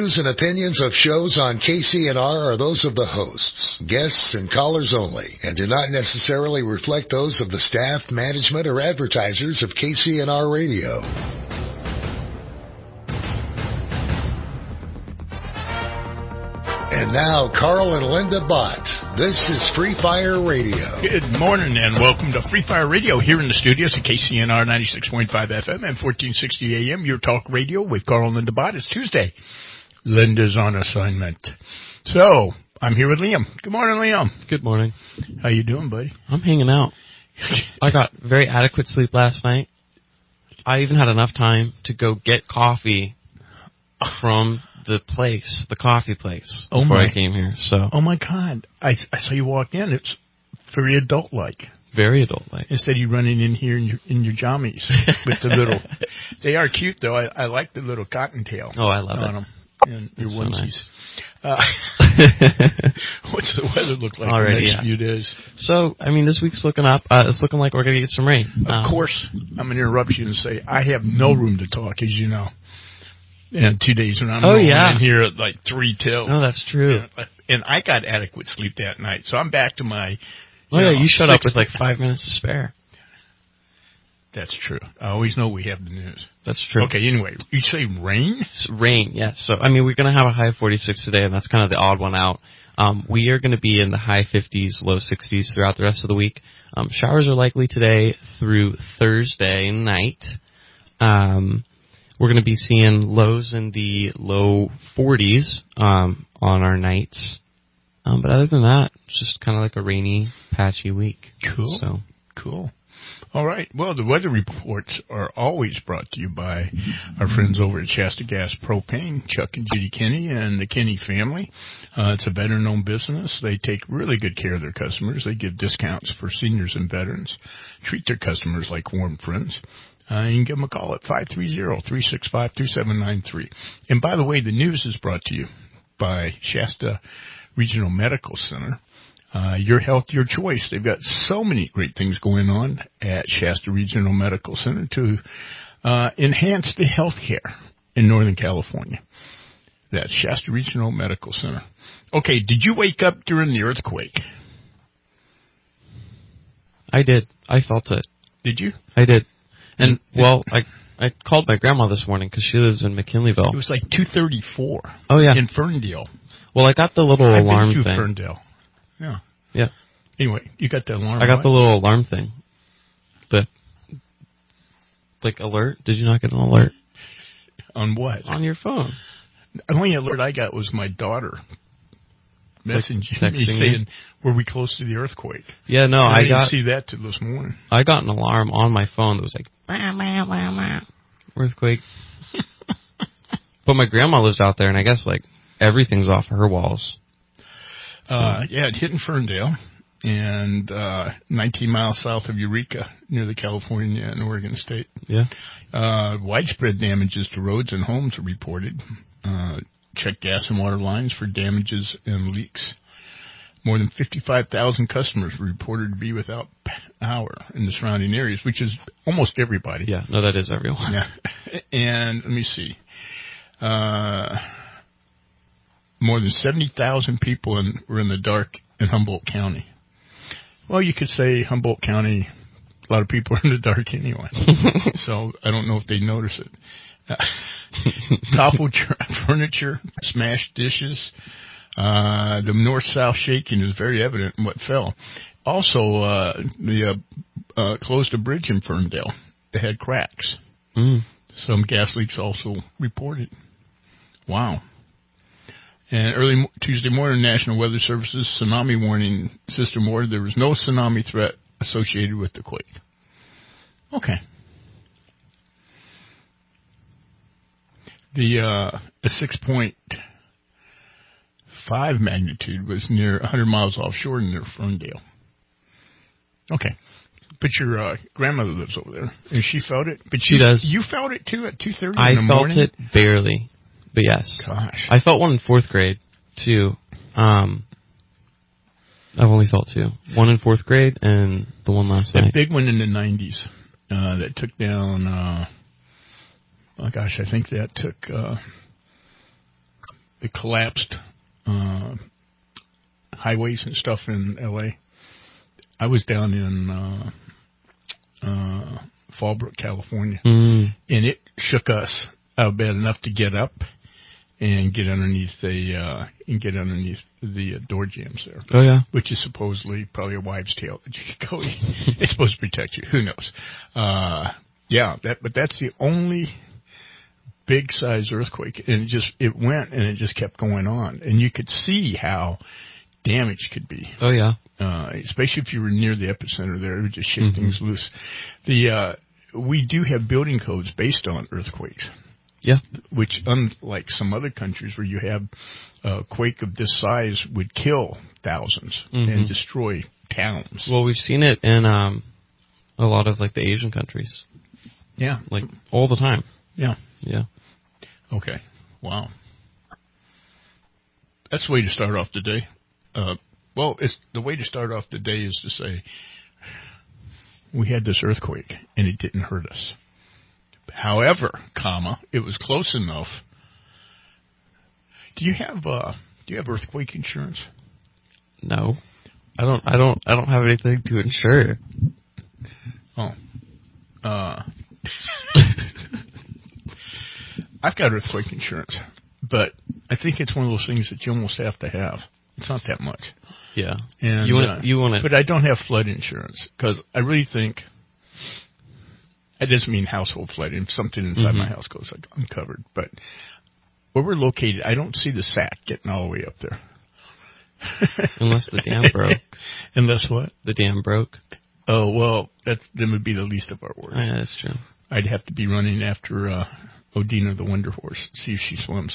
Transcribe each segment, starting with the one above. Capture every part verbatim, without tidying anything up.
Views and opinions of shows on K C N R are those of the hosts, guests, and callers only, and do not necessarily reflect those of the staff, management, or advertisers of K C N R Radio. And now, Carl and Linda Bott. This is Free Fire Radio. Good morning and welcome to Free Fire Radio here in the studios at K C N R ninety-six point five F M and fourteen sixty A M, your talk radio with Carl and Linda Bott. It's Tuesday. Linda's on assignment. So, I'm here with Liam. Good morning, Liam. Good morning. How you doing, buddy? I'm hanging out. I got very adequate sleep last night. I even had enough time to go get coffee from the place, the coffee place, oh before my. I came here. So, oh my God! I, I saw you walk in. It's very adult-like. Very adult-like. Instead of you running in here in your in your jammies with the little. They are cute though. I, I like the little cottontail. Oh, I love on it. them. And your so onesies. Nice. Uh, what's the weather look like Already, the next yeah. few days? So, I mean, this week's looking up. Uh, it's looking like we're going to get some rain. Of um, course, I'm going to interrupt you and say I have no room to talk, as you know. And two days when I'm oh, rolling yeah. in here at like three till. No, that's true. And, and I got adequate sleep that night, so I'm back to my. Oh, yeah, know, you showed six, up with like five minutes to spare. That's true. I always know we have the news. That's true. Okay, anyway, you say rain? It's rain, yes. So, I mean, we're going to have a high of forty-six today, and that's kind of the odd one out. Um, we are going to be in the high fifties, low sixties throughout the rest of the week. Um, showers are likely today through Thursday night. Um, we're going to be seeing lows in the low forties um, on our nights. Um, but other than that, it's just kind of like a rainy, patchy week. Cool. So. Cool. All right. Well, the weather reports are always brought to you by our friends over at Shasta Gas Propane, Chuck and Judy Kinney and the Kinney family. Uh, it's a veteran-owned business. They take really good care of their customers. They give discounts for seniors and veterans, treat their customers like warm friends. Uh, you can give them a call at five three zero, three six five, two seven nine three. And by the way, the news is brought to you by Shasta Regional Medical Center. Uh, your health, your choice. They've got so many great things going on at Shasta Regional Medical Center to uh, enhance the health care in Northern California. That's Shasta Regional Medical Center. Okay, did you wake up during the earthquake? I did. I felt it. Did you? I did. And, well, I I called my grandma this morning because she lives in McKinleyville. It was like two thirty-four. Oh, yeah. In Ferndale. Well, I got the little I've alarm been to thing. Ferndale. Yeah. Yeah. Anyway, you got the alarm. I got what? the little alarm thing. The, like, alert. Did you not get an alert? On what? On your phone. The only alert I got was my daughter messaging like me texting saying, you? were we close to the earthquake? Yeah, no, I, I didn't got see that till this morning. I got an alarm on my phone that was like, wah, wah, wah, wah, earthquake. But my grandma lives out there, and I guess, like, everything's off of her walls. So. Uh, yeah, it hit in Ferndale, and uh, nineteen miles south of Eureka, near the California and Oregon state. Yeah. Uh, widespread damages to roads and homes are reported. Uh, check gas and water lines for damages and leaks. More than fifty-five thousand customers were reported to be without power in the surrounding areas, which is almost everybody. Yeah, no, that is everyone. Yeah. And let me see. Uh, more than seventy thousand people in, were in the dark in Humboldt County. Well, you could say Humboldt County, a lot of people are in the dark anyway. So I don't know if they notice it. Uh, toppled furniture, smashed dishes. Uh, the north-south shaking is very evident in what fell. Also, uh, the uh, uh, closed a bridge in Ferndale that had cracks. Mm. Some gas leaks also reported. Wow. And early Tuesday morning, National Weather Service's tsunami warning system warned there was no tsunami threat associated with the quake. Okay. The uh, a six point five magnitude was near one hundred miles offshore near Ferndale. Okay. But your uh, grandmother lives over there, and she felt it. But she you, does. You felt it, too, at two thirty I in the morning? felt it barely, but yes. Gosh. I felt one in fourth grade, too. Um, I've only felt two. One in fourth grade and the one last A night. big one in the nineties uh, that took down, uh, oh, gosh, I think that took uh, the collapsed uh, highways and stuff in L A. I was down in uh, uh, Fallbrook, California, mm. and it shook us out bad enough to get up and get underneath the uh, and get underneath the uh, door jams there. Oh yeah, which is supposedly probably a wives' tale that you could go. It's supposed to protect you. Who knows? Uh, yeah, that but that's the only big size earthquake, and it just it went and it just kept going on, and you could see how damage could be. Oh yeah, uh, especially if you were near the epicenter there, it would just shake mm-hmm. things loose. The uh, we do have building codes based on earthquakes. Yeah, which unlike some other countries where you have a quake of this size would kill thousands mm-hmm. and destroy towns. Well, we've seen it in um, a lot of like the Asian countries. Yeah, like all the time. Yeah, yeah. Okay, wow. That's the way to start off the day. Uh, well, it's the way to start off the day is to say we had this earthquake and it didn't hurt us. However, comma, it was close enough. Do you have uh, do you have earthquake insurance? No, I don't. I don't. I don't have anything to insure. Oh, uh, I've got earthquake insurance, but I think it's one of those things that you almost have to have. It's not that much. Yeah, and you want uh, you want it, but I don't have flood insurance because I really think. It doesn't mean household flooding. If something inside mm-hmm. my house goes uncovered. But where we're located, I don't see the S A C getting all the way up there. Unless the dam broke. Unless what? The dam broke. Oh, well, that then would be the least of our worries. Yeah, that's true. I'd have to be running after uh, Odina the Wonder Horse, see if she swims.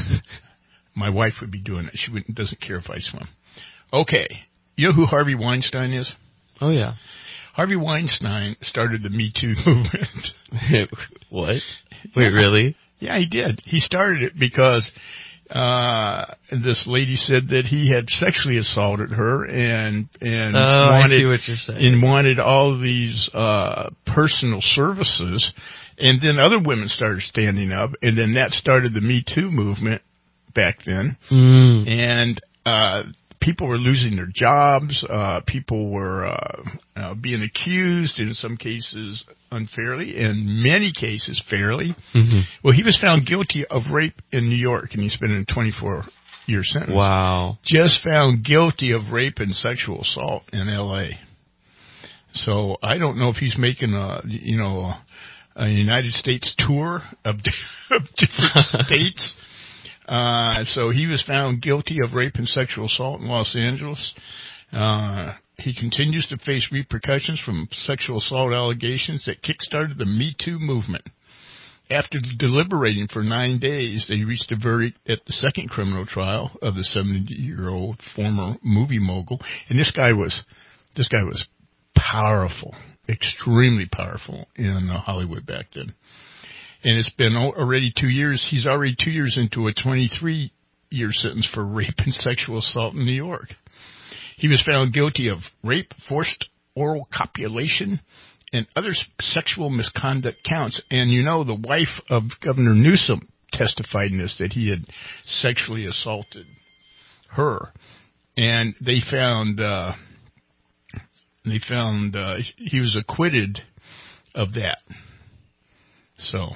My wife would be doing it. She wouldn't, doesn't care if I swim. Okay. You know who Harvey Weinstein is? Oh, yeah. Harvey Weinstein started the Me Too movement. What? Wait, really? Yeah, he did. He started it because uh this lady said that he had sexually assaulted her and and oh, wanted I see what you're saying. and wanted all these uh personal services, and then other women started standing up, and then that started the Me Too movement back then. Mm. And uh people were losing their jobs. Uh, people were uh, uh, being accused, in some cases unfairly, in many cases fairly. Mm-hmm. Well, he was found guilty of rape in New York, and he spent a twenty-four year sentence. Wow. Just found guilty of rape and sexual assault in L A So I don't know if he's making a, you know, a, a United States tour of, of different states. Uh, so he was found guilty of rape and sexual assault in Los Angeles. Uh, he continues to face repercussions from sexual assault allegations that kickstarted the Me Too movement. After deliberating for nine days, they reached a verdict at the second criminal trial of the seventy-year-old former movie mogul. And this guy was, this guy was powerful, extremely powerful in uh, Hollywood back then. And it's been already two years. He's already two years into a twenty-three year sentence for rape and sexual assault in New York. He was found guilty of rape, forced oral copulation, and other sexual misconduct counts. And you know, the wife of Governor Newsom testified in this, that he had sexually assaulted her. And they found, uh, they found, uh, he was acquitted of that. So,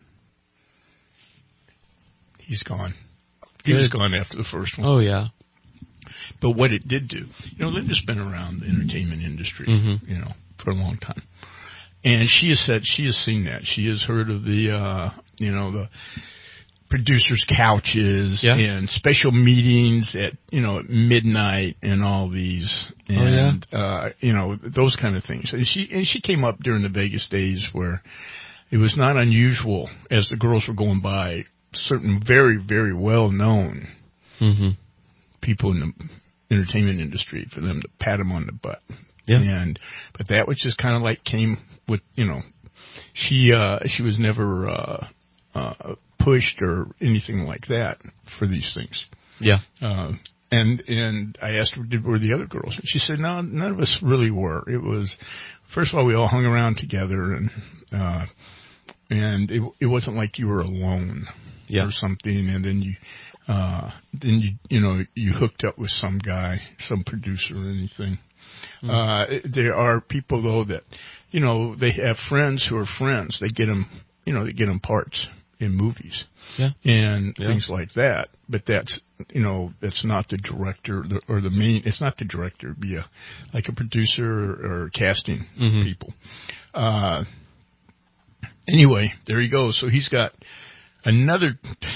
he's gone. He was gone after the first one. Oh, yeah. But what it did do, you know, Linda's been around the entertainment industry, mm-hmm. you know, for a long time. And she has said, she has seen that. She has heard of the, uh, you know, the producers' couches yeah. and special meetings at, you know, at midnight and all these. And, oh, yeah. uh, you know, those kind of things. And she, and she came up during the Vegas days where it was not unusual, as the girls were going by, certain very, very well-known mm-hmm. people in the entertainment industry, for them to pat them on the butt. Yeah. And, but that was just kind of like came with, you know, she, uh, she was never, uh, uh, pushed or anything like that for these things. Yeah. Uh, and, and I asked her, did, were the other girls? And she said, no, none of us really were. It was, first of all, we all hung around together, and, uh, and it, it wasn't like you were alone. Yeah. Or something, and then you, uh, then you you know you hooked up with some guy, some producer or anything. Mm-hmm. Uh, there are people though that, you know, they have friends who are friends. They get them, you know, they get them parts in movies, yeah, and yeah. things like that. But that's, you know, that's not the director or the main. It's not the director. It'd be a, like a producer or, or casting mm-hmm. people. Uh, anyway, there you go. So he's got another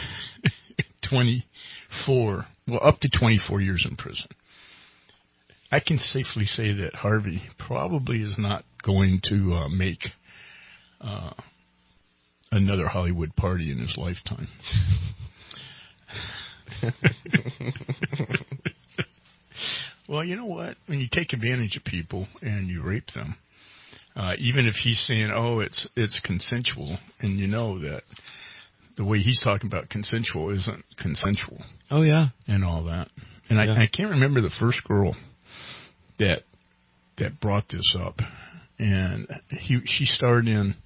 twenty-four, well, up to twenty-four years in prison. I can safely say that Harvey probably is not going to uh, make uh, another Hollywood party in his lifetime. Well, you know what? When you take advantage of people and you rape them, uh, even if he's saying, oh, it's it's consensual, and you know that the way he's talking about consensual isn't consensual. Oh, yeah. And all that. And yeah. I, I can't remember the first girl that that brought this up. And he she starred in,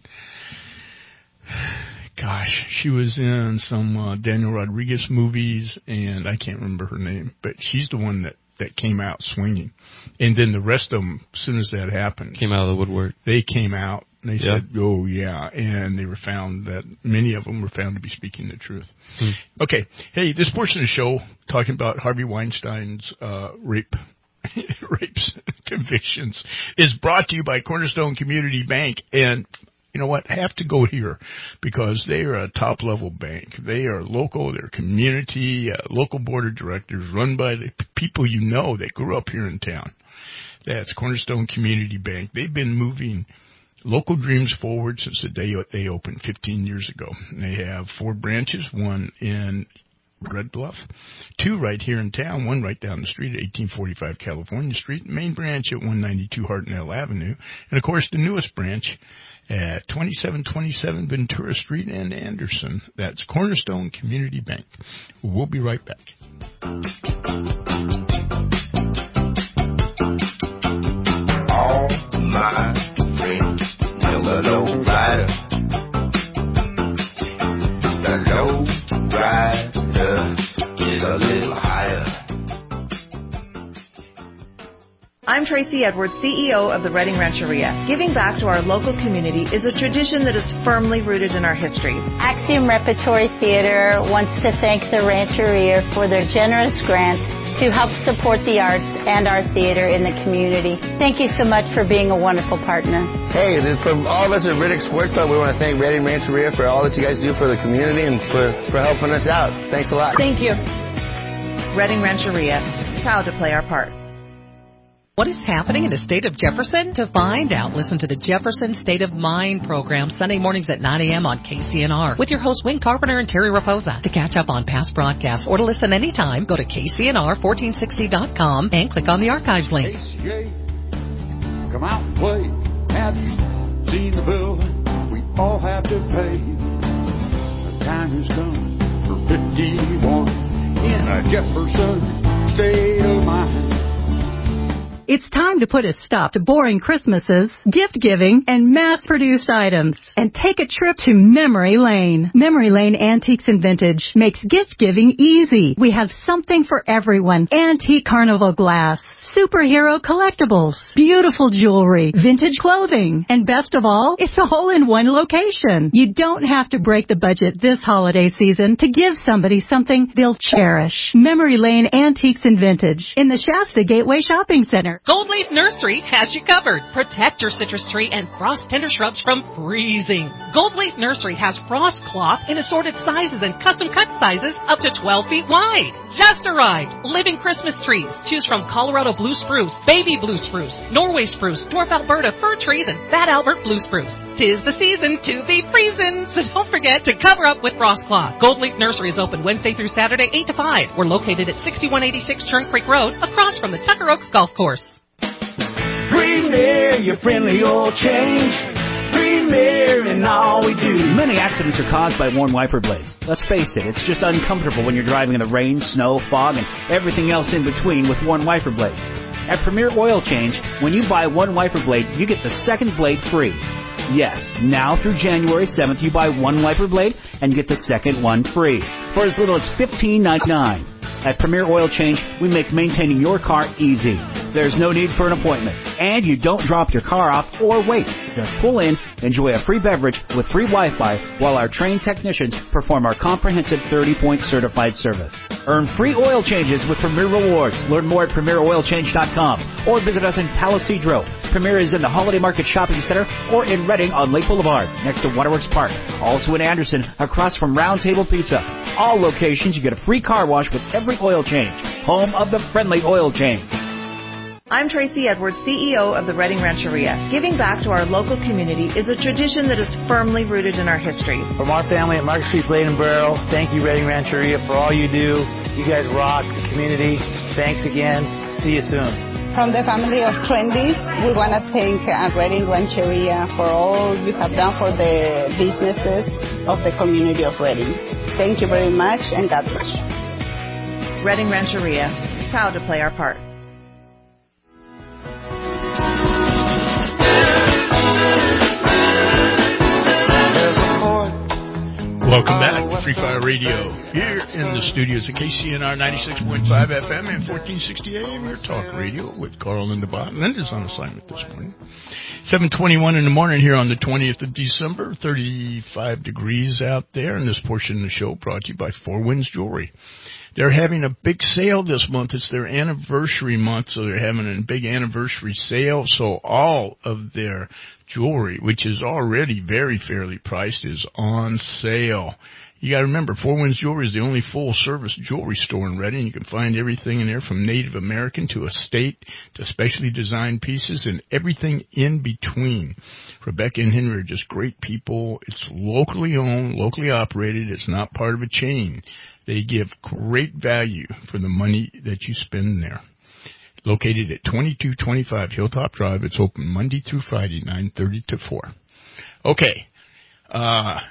gosh, she was in some uh, Daniel Rodriguez movies, and I can't remember her name, but she's the one that, that came out swinging. And then the rest of them, as soon as that happened, came out of the woodwork. They came out, and they yeah. said, oh, yeah, and they were found that many of them were found to be speaking the truth. Hmm. Okay, hey, this portion of the show, talking about Harvey Weinstein's uh, rape rapes convictions, is brought to you by Cornerstone Community Bank. And you know what? I have to go here because they are a top-level bank. They are local. They're community, uh, local board of directors run by the people you know that grew up here in town. That's Cornerstone Community Bank. They've been moving local dreams forward since the day they opened fifteen years ago. And they have four branches, one in Red Bluff, two right here in town, one right down the street at eighteen forty-five California Street, main branch at one ninety-two Hartnell Avenue, and of course the newest branch at twenty-seven twenty-seven Ventura Street in Anderson. That's Cornerstone Community Bank. We'll be right back. All my friends know the low rider. The low rider is a little higher. I'm Tracy Edwards, C E O of the Reading Rancheria. Giving back to our local community is a tradition that is firmly rooted in our history. Axiom Repertory Theater wants to thank the Rancheria for their generous grant to help support the arts and our theater in the community. Thank you so much for being a wonderful partner. Hey, from all of us at Riddick Sports Club, we want to thank Reading Rancheria for all that you guys do for the community and for, for helping us out. Thanks a lot. Thank you. Reading Rancheria, proud to play our part. What is happening in the state of Jefferson? To find out, listen to the Jefferson State of Mind program Sunday mornings at nine a.m. on K C N R with your hosts Wayne Carpenter and Terry Raposa. To catch up on past broadcasts or to listen anytime, go to K C N R fourteen sixty dot com and click on the archives link. K C A, come out and play. Have you seen the bill we all have to pay? The time has come for fifty-one in a Jefferson State of Mind. It's time to put a stop to boring Christmases, gift-giving, and mass-produced items, and take a trip to Memory Lane. Memory Lane Antiques and Vintage makes gift-giving easy. We have something for everyone. Antique carnival glass, superhero collectibles, beautiful jewelry, vintage clothing, and best of all, it's all in one location. You don't have to break the budget this holiday season to give somebody something they'll cherish. Memory Lane Antiques and Vintage in the Shasta Gateway Shopping Center. Gold Leaf Nursery has you covered. Protect your citrus tree and frost tender shrubs from freezing. Gold Leaf Nursery has frost cloth in assorted sizes and custom cut sizes up to twelve feet wide. Just arrived. Living Christmas trees. Choose from Colorado blue spruce, baby blue spruce, Norway spruce, dwarf Alberta fir trees, and fat Albert blue spruce. Tis the season to be freezing, so don't forget to cover up with frost cloth. Gold Leaf Nursery is open Wednesday through Saturday, eight to five. We're located at sixty-one eighty-six Churn Creek Road, across from the Tucker Oaks Golf Course. Premier, your friendly oil change. Premier in all we do. Many accidents are caused by worn wiper blades. Let's face it, it's just uncomfortable when you're driving in the rain, snow, fog, and everything else in between with worn wiper blades. At Premier Oil Change, when you buy one wiper blade, you get the second blade free. Yes, now through January seventh, you buy one wiper blade and you get the second one free for as little as fifteen ninety-nine. At Premier Oil Change, we make maintaining your car easy. There's no need for an appointment, and you don't drop your car off or wait. Just pull in, enjoy a free beverage with free Wi-Fi while our trained technicians perform our comprehensive thirty-point certified service. Earn free oil changes with Premier Rewards. Learn more at premier oil change dot com or visit us in Palo Cedro. Premier is in the Holiday Market Shopping Center or in Reading on Lake Boulevard next to Waterworks Park. Also in Anderson across from Round Table Pizza. All locations you get a free car wash with every oil change. Home of the friendly oil change. I'm Tracy Edwards, C E O of the Reading Rancheria. Giving back to our local community is a tradition that is firmly rooted in our history. From our family at Market Street Blade and Barrel, thank you, Reading Rancheria, for all you do. You guys rock the community. Thanks again. See you soon. From the family of Trendy, we want to thank uh, Reading Rancheria for all you have done for the businesses of the community of Reading. Thank you very much, and God bless you. Reading Rancheria, proud to play our part. Welcome back to Free Fire Radio. Here in the studios at K C N R ninety-six point five F M and fourteen sixty A M, your talk radio with Carl Lindenbach. Linda's on assignment this morning. seven twenty-one in the morning here on the twentieth of December, thirty-five degrees out there. And this portion of the show brought to you by Four Winds Jewelry. They're having a big sale this month. It's their anniversary month, so they're having a big anniversary sale. So all of their jewelry, which is already very fairly priced, is on sale. You got to remember, Four Winds Jewelry is the only full-service jewelry store in Reading. You can find everything in there from Native American to estate to specially designed pieces and everything in between. Rebecca and Henry are just great people. It's locally owned, locally operated. It's not part of a chain. They give great value for the money that you spend there. Located at twenty-two twenty-five Hilltop Drive. It's open Monday through Friday, nine thirty to four. Okay. Uh,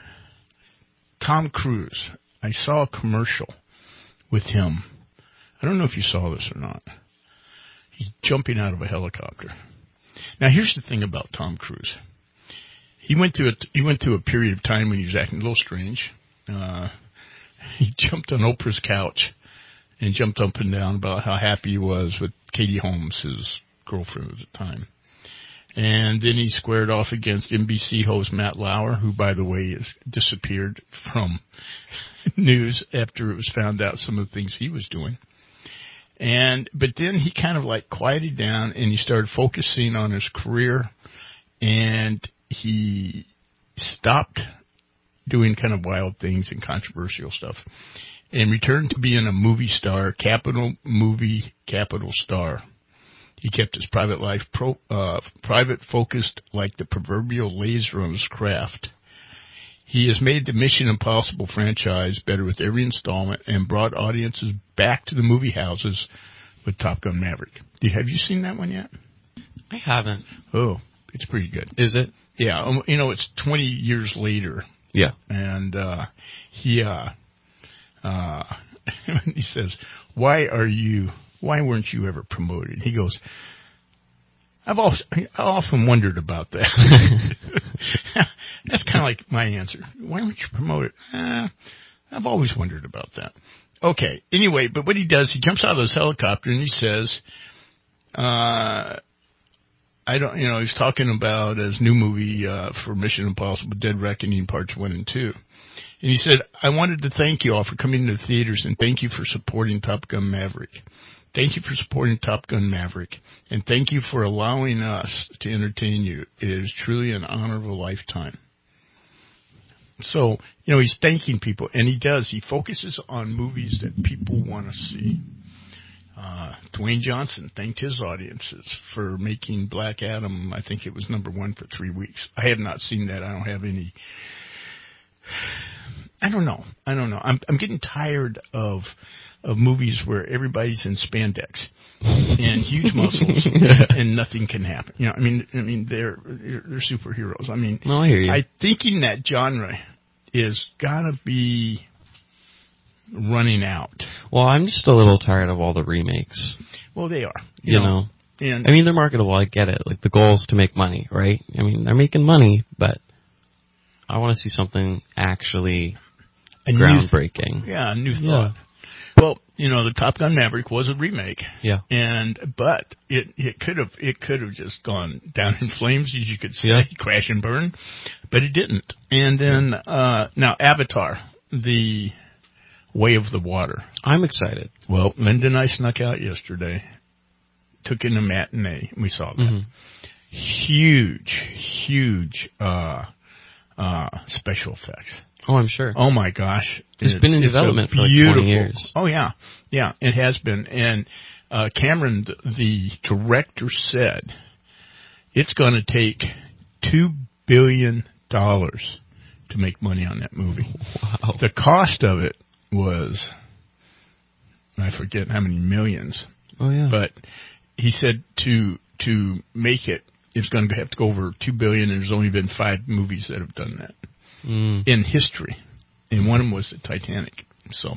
Tom Cruise. I saw a commercial with him. I don't know if you saw this or not. He's jumping out of a helicopter. Now, here's the thing about Tom Cruise. He went through a, he went through a period of time when he was acting a little strange. Uh, he jumped on Oprah's couch and jumped up and down about how happy he was with Katie Holmes, his girlfriend at the time. And then he squared off against N B C host Matt Lauer, who, by the way, has disappeared from news after it was found out some of the things he was doing. And but then he kind of like quieted down and he started focusing on his career, and he stopped doing kind of wild things and controversial stuff and returned to being a movie star, capital movie, capital star. He kept his private life pro, uh, private focused like the proverbial laser on his craft. He has made the Mission Impossible franchise better with every installment and brought audiences back to the movie houses with Top Gun Maverick. Have you seen that one yet? I haven't. Oh, it's pretty good. Is it? Yeah. Um, you know, it's twenty years later. Yeah. And uh, he, uh, uh, he says, why are you... Why weren't you ever promoted? He goes, I've also, I often wondered about that. That's kind of like my answer. Why weren't you promoted? Uh, I've always wondered about that. Okay. Anyway, but what he does, he jumps out of his helicopter and he says, uh, I don't, you know, he's talking about his new movie, uh, for Mission Impossible, Dead Reckoning Parts one and two. And he said, I wanted to thank you all for coming to the theaters and thank you for supporting Top Gun Maverick. Thank you for supporting Top Gun Maverick, and thank you for allowing us to entertain you. It is truly an honor of a lifetime. So, you know, he's thanking people, and he does. He focuses on movies that people want to see. Uh, Dwayne Johnson thanked his audiences for making Black Adam, I think it was number one for three weeks. I have not seen that. I don't have any... I don't know. I don't know. I'm, I'm getting tired of... of movies where everybody's in spandex and huge muscles and nothing can happen. You know, I mean, I mean, they're they're superheroes. I mean, no, I hear you. I thinking that genre is gonna be running out. Well, I'm just a little tired of all the remakes. Well, they are. You, you know, know, And I mean, they're marketable. I get it. Like, the goal is to make money, right? I mean, they're making money, but I want to see something actually a groundbreaking. New, yeah, a new yeah. thought. Well, you know, the Top Gun Maverick was a remake. Yeah. And but it it could have it could have just gone down in flames, as you could say, yeah. crash and burn, but it didn't. And then uh, now Avatar, the Way of the Water. I'm excited. Well, Linda and I snuck out yesterday, took in a matinee, and we saw that. Mm-hmm. Huge, huge uh, uh, special effects. Oh, I'm sure. Oh, my gosh. It's it, been in it's development for like beautiful. twenty years. Oh, yeah. Yeah, it has been. And uh, Cameron, the, the director, said it's going to take two billion dollars to make money on that movie. Wow. The cost of it was, I forget how many millions. Oh, yeah. But he said to to make it, it's going to have to go over two billion dollars, and there's only been five movies that have done that. Mm. In history, and one of them was the Titanic. So,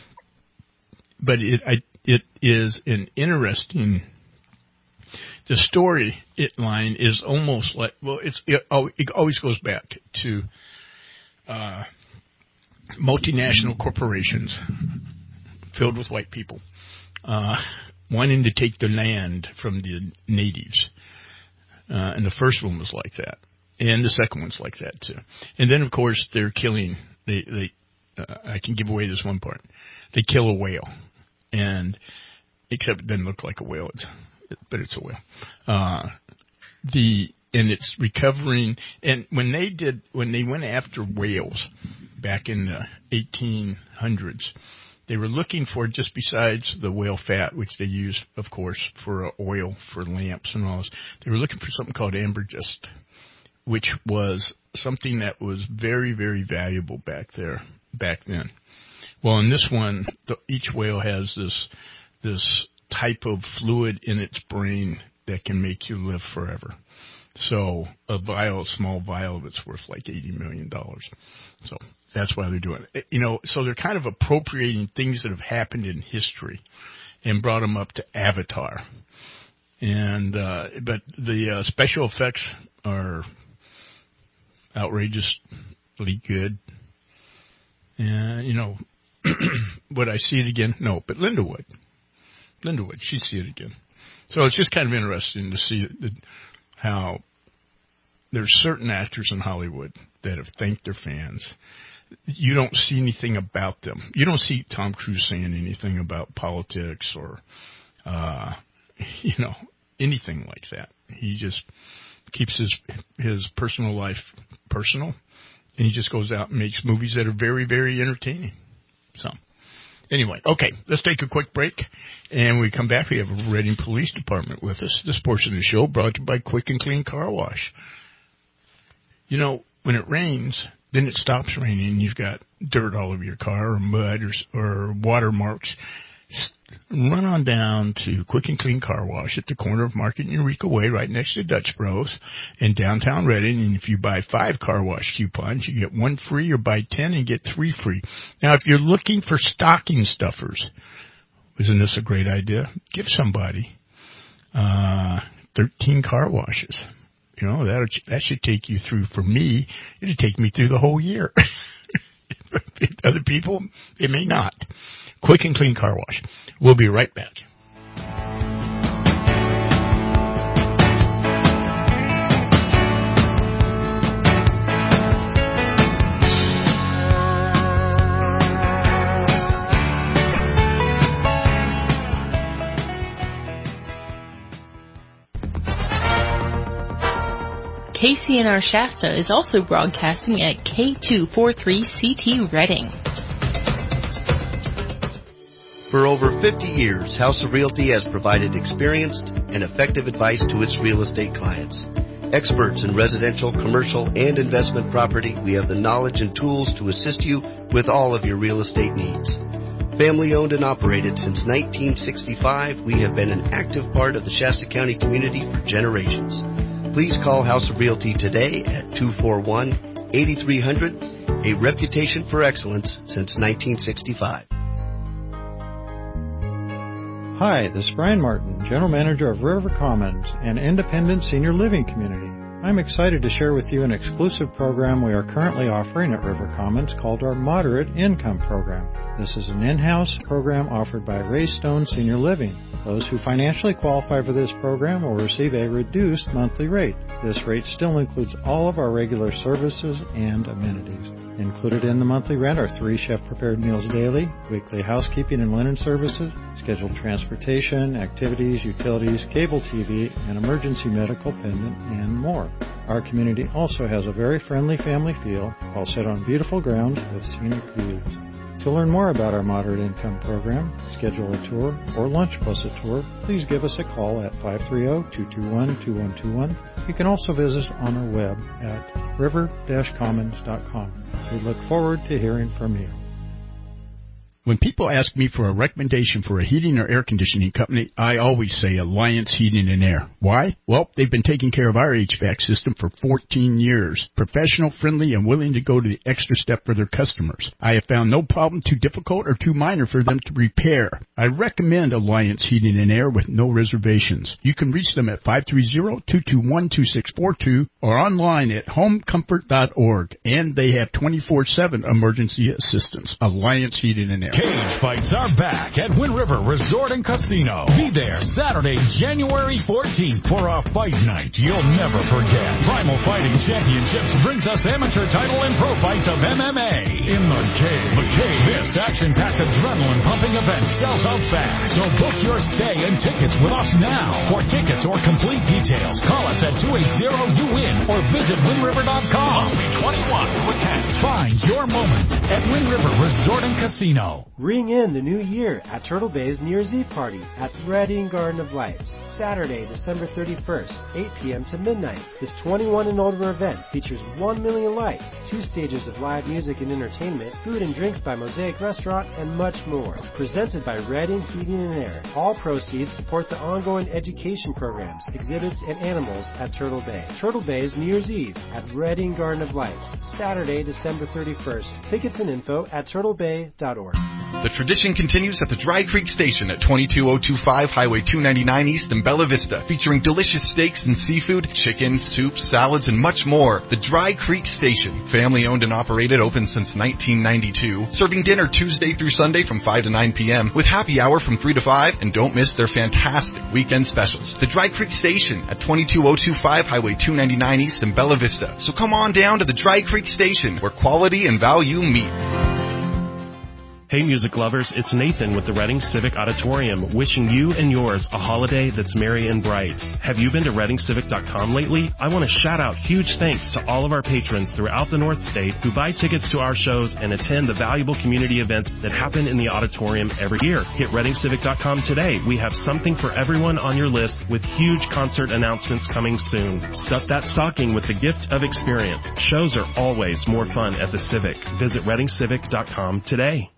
but it I, it is an interesting. The story it line is almost like well, it's it, it always goes back to uh, multinational corporations filled with white people uh, wanting to take the land from the natives, uh, and the first one was like that. And the second one's like that, too. And then, of course, they're killing, they, they, uh, I can give away this one part. They kill a whale. And, except it doesn't look like a whale, it's, but it's a whale. Uh, the, and it's recovering, and when they did, when they went after whales back in the eighteen hundreds, they were looking for, just besides the whale fat, which they use, of course, for uh, oil, for lamps and all this, they were looking for something called ambergris, which was something that was very, very valuable back there, back then. Well, in this one, the, each whale has this this type of fluid in its brain that can make you live forever. So a vial, a small vial of it's worth like eighty million dollars. So that's why they're doing it. You know, so they're kind of appropriating things that have happened in history and brought them up to Avatar. And uh, but the uh, special effects are outrageously good. And, you know, would I see it again? No, but Linda would. Linda would. She'd see it again. So it's just kind of interesting to see the, how there's certain actors in Hollywood that have thanked their fans. You don't see anything about them. You don't see Tom Cruise saying anything about politics or, uh, you know, anything like that. He just keeps his his personal life personal, and he just goes out and makes movies that are very, very entertaining. So, anyway, okay, let's take a quick break, and when we come back, we have a Reading Police Department with us. This portion of the show brought to you by Quick and Clean Car Wash. You know, when it rains, then it stops raining, and you've got dirt all over your car or mud or, or water marks. Run on down to Quick and Clean Car Wash at the corner of Market and Eureka Way, right next to Dutch Bros in downtown Reading. And if you buy five car wash coupons, you get one free, or buy ten and get three free. Now, if you're looking for stocking stuffers, isn't this a great idea? Give somebody uh, thirteen car washes. You know, that that should take you through, for me, it'd take me through the whole year. Other people, it may not. Quick and Clean Car Wash. We'll be right back. K C N R Shasta is also broadcasting at K two forty-three C T Reading. For over fifty years, House of Realty has provided experienced and effective advice to its real estate clients. Experts in residential, commercial, and investment property, we have the knowledge and tools to assist you with all of your real estate needs. Family owned and operated since nineteen sixty-five, we have been an active part of the Shasta County community for generations. Please call House of Realty today at two four one, eight three zero zero, a reputation for excellence since nineteen sixty-five. Hi, this is Brian Martin, General Manager of River Commons, an independent senior living community. I'm excited to share with you an exclusive program we are currently offering at River Commons called our Moderate Income Program. This is an in-house program offered by Ray Stone Senior Living. Those who financially qualify for this program will receive a reduced monthly rate. This rate still includes all of our regular services and amenities. Included in the monthly rent are three chef-prepared meals daily, weekly housekeeping and linen services, scheduled transportation, activities, utilities, cable T V, and emergency medical pendant, and more. Our community also has a very friendly family feel, all set on beautiful grounds with scenic views. To learn more about our Moderate Income Program, schedule a tour, or lunch plus a tour, please give us a call at five three zero, two two one, two one two one. You can also visit us on our web at river dash commons dot com. We look forward to hearing from you. When people ask me for a recommendation for a heating or air conditioning company, I always say Alliance Heating and Air. Why? Well, they've been taking care of our H V A C system for fourteen years. Professional, friendly, and willing to go to the extra step for their customers. I have found no problem too difficult or too minor for them to repair. I recommend Alliance Heating and Air with no reservations. You can reach them at five three zero, two two one, two six four two or online at home comfort dot org. And they have twenty-four seven emergency assistance. Alliance Heating and Air. Cage fights are back at Wind River Resort and Casino. Be there Saturday, January fourteenth for a fight night you'll never forget. Primal Fighting Championships brings us amateur title and pro fights of M M A in the Cage. The Cage. This action-packed adrenaline-pumping event sells out fast. So book your stay and tickets with us now. For tickets or complete details, call us at two eight zero, you win or visit wind river dot com. Must be twenty-one to attend. Find your moment at Wind River Resort and Casino. Ring in the new year at Turtle Bay's New Year's Eve party at the Reading Garden of Lights, Saturday, December thirty-first, eight p.m. to midnight. This twenty-one and older event features one million lights, two stages of live music and entertainment, food and drinks by Mosaic Restaurant, and much more. Presented by Reading Heating and Air. All proceeds support the ongoing education programs, exhibits, and animals at Turtle Bay. Turtle Bay's New Year's Eve at Reading Garden of Lights, Saturday, December thirty-first. Tickets and info at turtle bay dot org. The tradition continues at the Dry Creek Station at twenty-two oh two five Highway two ninety-nine East in Bella Vista, featuring delicious steaks and seafood, chicken, soups, salads, and much more. The Dry Creek Station, family-owned and operated, open since nineteen ninety-two, serving dinner Tuesday through Sunday from five to nine p.m. with happy hour from three to five, and don't miss their fantastic weekend specials. The Dry Creek Station at twenty-two oh two five Highway two ninety-nine East in Bella Vista. So come on down to the Dry Creek Station, where quality and value meet. Hey music lovers, it's Nathan with the Reading Civic Auditorium, wishing you and yours a holiday that's merry and bright. Have you been to reading civic dot com lately? I want to shout out huge thanks to all of our patrons throughout the North State who buy tickets to our shows and attend the valuable community events that happen in the auditorium every year. Hit reading civic dot com today. We have something for everyone on your list with huge concert announcements coming soon. Stuff that stocking with the gift of experience. Shows are always more fun at the Civic. Visit reading civic dot com today.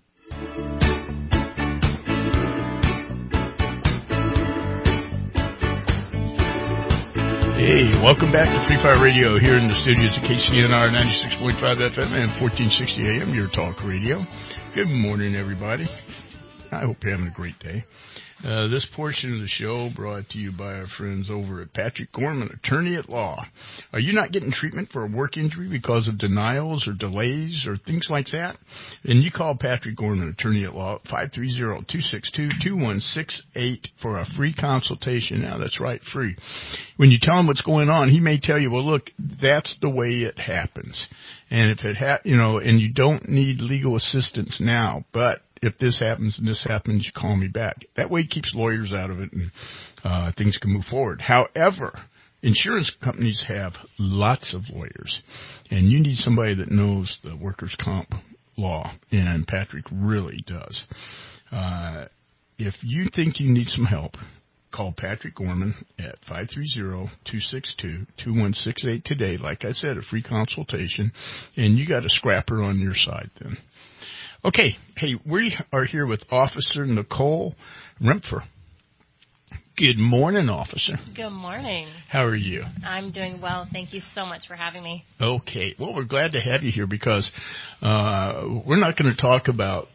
Hey, welcome back to Free Fire Radio here in the studios of K C N R ninety-six point five F M and fourteen sixty A M, your talk radio. Good morning, everybody. I hope you're having a great day. Uh, this portion of the show brought to you by our friends over at Patrick Gorman, attorney at law. Are you not getting treatment for a work injury because of denials or delays or things like that? Then you call Patrick Gorman, attorney at law, at five three zero, two six two, two one six eight for a free consultation. Now, that's right, free. When you tell him what's going on, he may tell you, well, look, that's the way it happens. And if it ha- you know, and you don't need legal assistance now, but if this happens and this happens, you call me back. That way it keeps lawyers out of it and uh, things can move forward. However, insurance companies have lots of lawyers, and you need somebody that knows the workers' comp law, and Patrick really does. Uh, if you think you need some help, call Patrick Gorman at five three zero, two six two, two one six eight today. Like I said, a free consultation, and you got a scrapper on your side then. Okay, hey, we are here with Officer Nicole Rempfer. Good morning, Officer. Good morning. How are you? I'm doing well. Thank you so much for having me. Okay, well, we're glad to have you here because uh, we're not going to talk about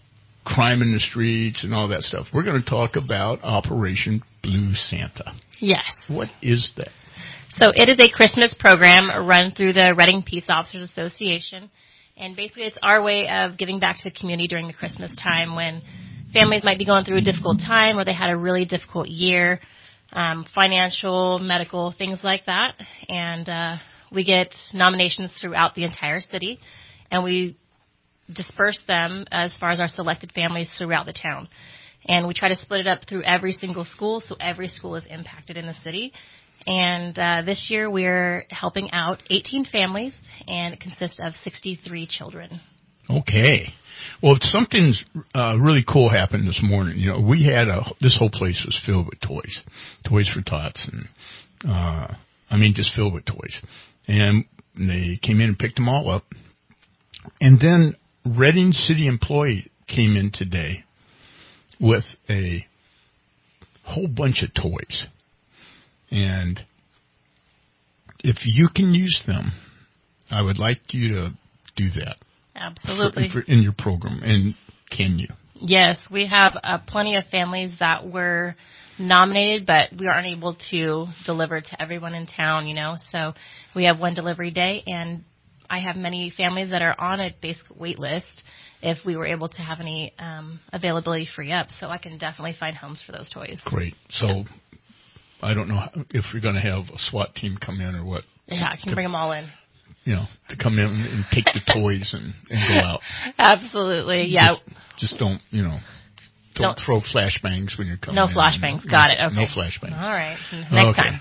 crime in the streets and all that stuff. We're going to talk about Operation Blue Santa. Yes. What is that? So it is a Christmas program run through the Reading Peace Officers Association. And basically it's our way of giving back to the community during the Christmas time when families might be going through a difficult time or they had a really difficult year, um, financial, medical, things like that. And uh, we get nominations throughout the entire city, and we disperse them as far as our selected families throughout the town. And we try to split it up through every single school, so every school is impacted in the city. And uh, this year we're helping out eighteen families, and it consists of sixty-three children. Okay. Well, something's uh, really cool happened this morning. You know, we had a, this whole place was filled with toys, Toys for Tots, and uh, I mean, just filled with toys. And they came in and picked them all up. And then Reading City employee came in today with a whole bunch of toys. And if you can use them, I would like you to do that. Absolutely. For, for, in your program. And can you? Yes, we have uh, plenty of families that were nominated, but we aren't able to deliver to everyone in town, you know. So we have one delivery day, and I have many families that are on a basic wait list if we were able to have any um, availability free up. So I can definitely find homes for those toys. Great. So yeah. I don't know if you're going to have a SWAT team come in or what. Yeah, I can to, bring them all in. You know, to come in and take the toys and, and go out. Absolutely, yeah. Just, just don't, you know, don't, don't throw flashbangs when you're coming no in. No flashbangs. Got it. Okay. No flashbangs. All right. Next okay. time.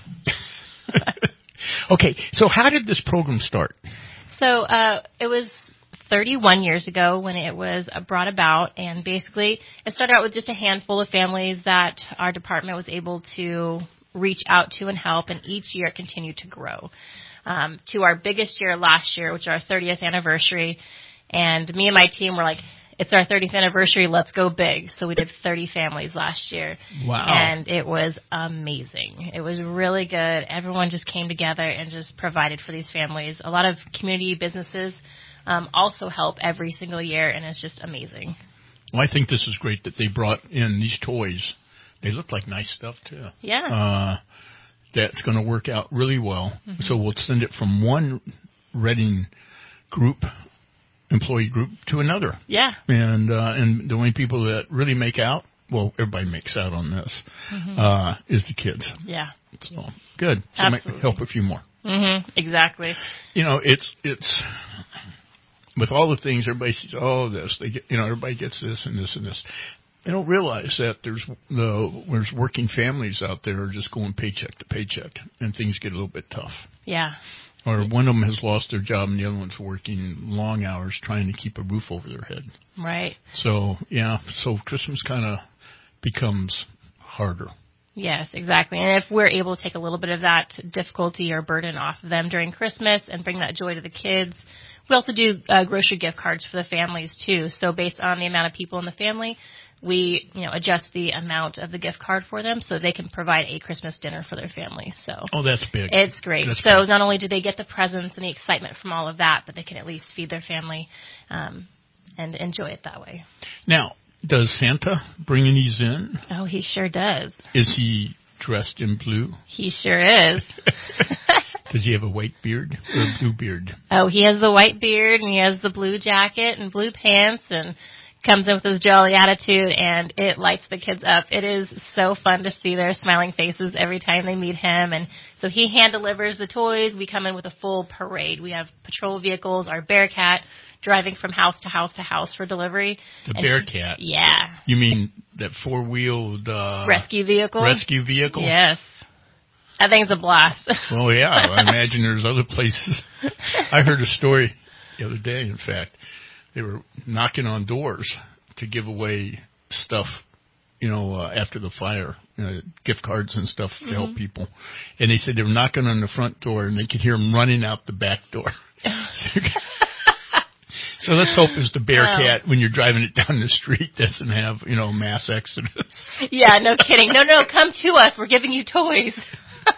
Okay, so how did this program start? So uh, it was thirty-one years ago when it was brought about, and basically it started out with just a handful of families that our department was able to reach out to and help, and each year it continued to grow. Um, to our biggest year last year, which is our thirtieth anniversary, and me and my team were like, it's our thirtieth anniversary, let's go big. So we did thirty families last year. Wow. And it was amazing. It was really good. Everyone just came together and just provided for these families. A lot of community businesses um, also help every single year, and it's just amazing. Well, I think this is great that they brought in these toys. They look like nice stuff, too. Yeah. Uh, that's going to work out really well. Mm-hmm. So we'll send it from one Reading group, employee group, to another. Yeah. And uh, and the only people that really make out, well, everybody makes out on this, mm-hmm. uh, is the kids. Yeah. So good. So Absolutely. might help a few more. Mm-hmm. Exactly. You know, it's it's with all the things everybody says. Oh, this they get. You know, everybody gets this and this and this. They don't realize that there's the there's working families out there are just going paycheck to paycheck, and things get a little bit tough. Yeah. Or one of them has lost their job, and the other one's working long hours trying to keep a roof over their head. Right. So, yeah, so Christmas kind of becomes harder. Yes, exactly. And if we're able to take a little bit of that difficulty or burden off of them during Christmas and bring that joy to the kids, we also do uh, grocery gift cards for the families, too. So based on the amount of people in the family, we, you know, adjust the amount of the gift card for them so they can provide a Christmas dinner for their family. So oh, that's big. It's great. That's so big. Not only do they get the presents and the excitement from all of that, but they can at least feed their family um, and enjoy it that way. Now, does Santa bring these in? Oh, he sure does. Is he dressed in blue? He sure is. Does he have a white beard or a blue beard? Oh, he has the white beard, and he has the blue jacket and blue pants, and comes in with his jolly attitude, and it lights the kids up. It is so fun to see their smiling faces every time they meet him. And so he hand delivers the toys. We come in with a full parade. We have patrol vehicles, our Bearcat, driving from house to house to house for delivery. The and Bearcat? He, yeah. You mean that four-wheeled uh, rescue vehicle? Rescue vehicle? Yes. I think it's a blast. Well, yeah. I imagine there's other places. I heard a story the other day, in fact. They were knocking on doors to give away stuff, you know, uh, after the fire, you know, gift cards and stuff to mm-hmm. help people. And they said they were knocking on the front door, and they could hear them running out the back door. So let's hope it's the Bearcat oh. when you're driving it down the street doesn't have, you know, mass exodus. Yeah, no kidding. No, no, come to us. We're giving you toys.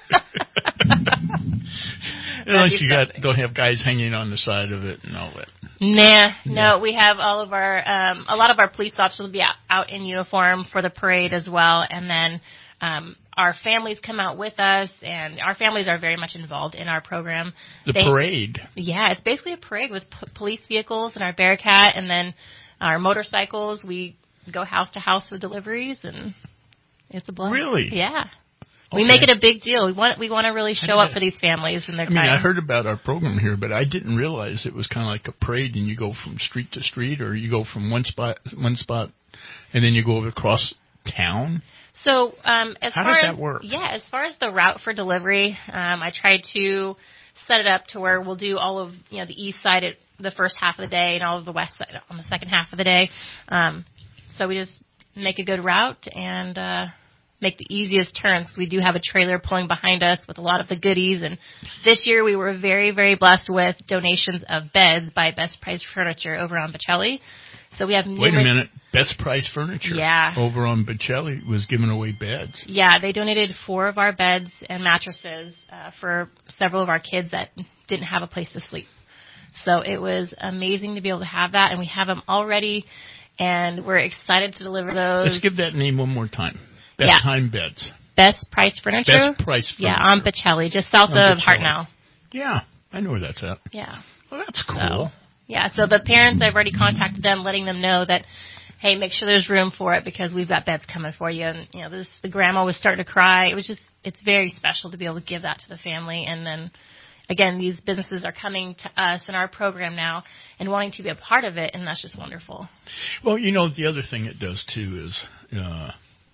Unless you got don't have guys hanging on the side of it and all that. Nah, no, we have all of our, um, a lot of our police officers will be out, out in uniform for the parade as well, and then um, our families come out with us, and our families are very much involved in our program. The they, parade? Yeah, it's basically a parade with p- police vehicles and our Bearcat, and then our motorcycles. We go house to house with deliveries, and it's a blast. Really? Yeah. Okay. We make it a big deal. We want we want to really show up for these families and their I mean, time. I heard about our program here, but I didn't realize it was kind of like a parade, and you go from street to street, or you go from one spot one spot, and then you go across town. So, um, as How far does as, that work? Yeah, as far as the route for delivery, um, I try to set it up to where we'll do all of you know the east side at the first half of the day, and all of the west side on the second half of the day. Um, so we just make a good route and. Uh, make the easiest turns. We do have a trailer pulling behind us with a lot of the goodies, and this year we were very, very blessed with donations of beds by Best Price Furniture over on Bocelli. So we have numerous... Wait a minute. Best Price Furniture yeah. over on Bocelli was giving away beds. Yeah, they donated four of our beds and mattresses uh, for several of our kids that didn't have a place to sleep. So it was amazing to be able to have that, and we have them already, and we're excited to deliver those. Let's give that name one more time. Best yeah. Time Beds. Best Price Furniture? Best Price Furniture. Yeah, on Bocelli, just south on of Bocelli. Hartnell. Yeah, I know where that's at. Yeah. Well, that's cool. So, yeah, so the parents, I've already contacted them, letting them know that, hey, make sure there's room for it because we've got beds coming for you. And, you know, this, the grandma was starting to cry. It was just, it's very special to be able to give that to the family. And then, again, these businesses are coming to us in our program now and wanting to be a part of it, and that's just wonderful. Well, you know, the other thing it does, too, is... Uh,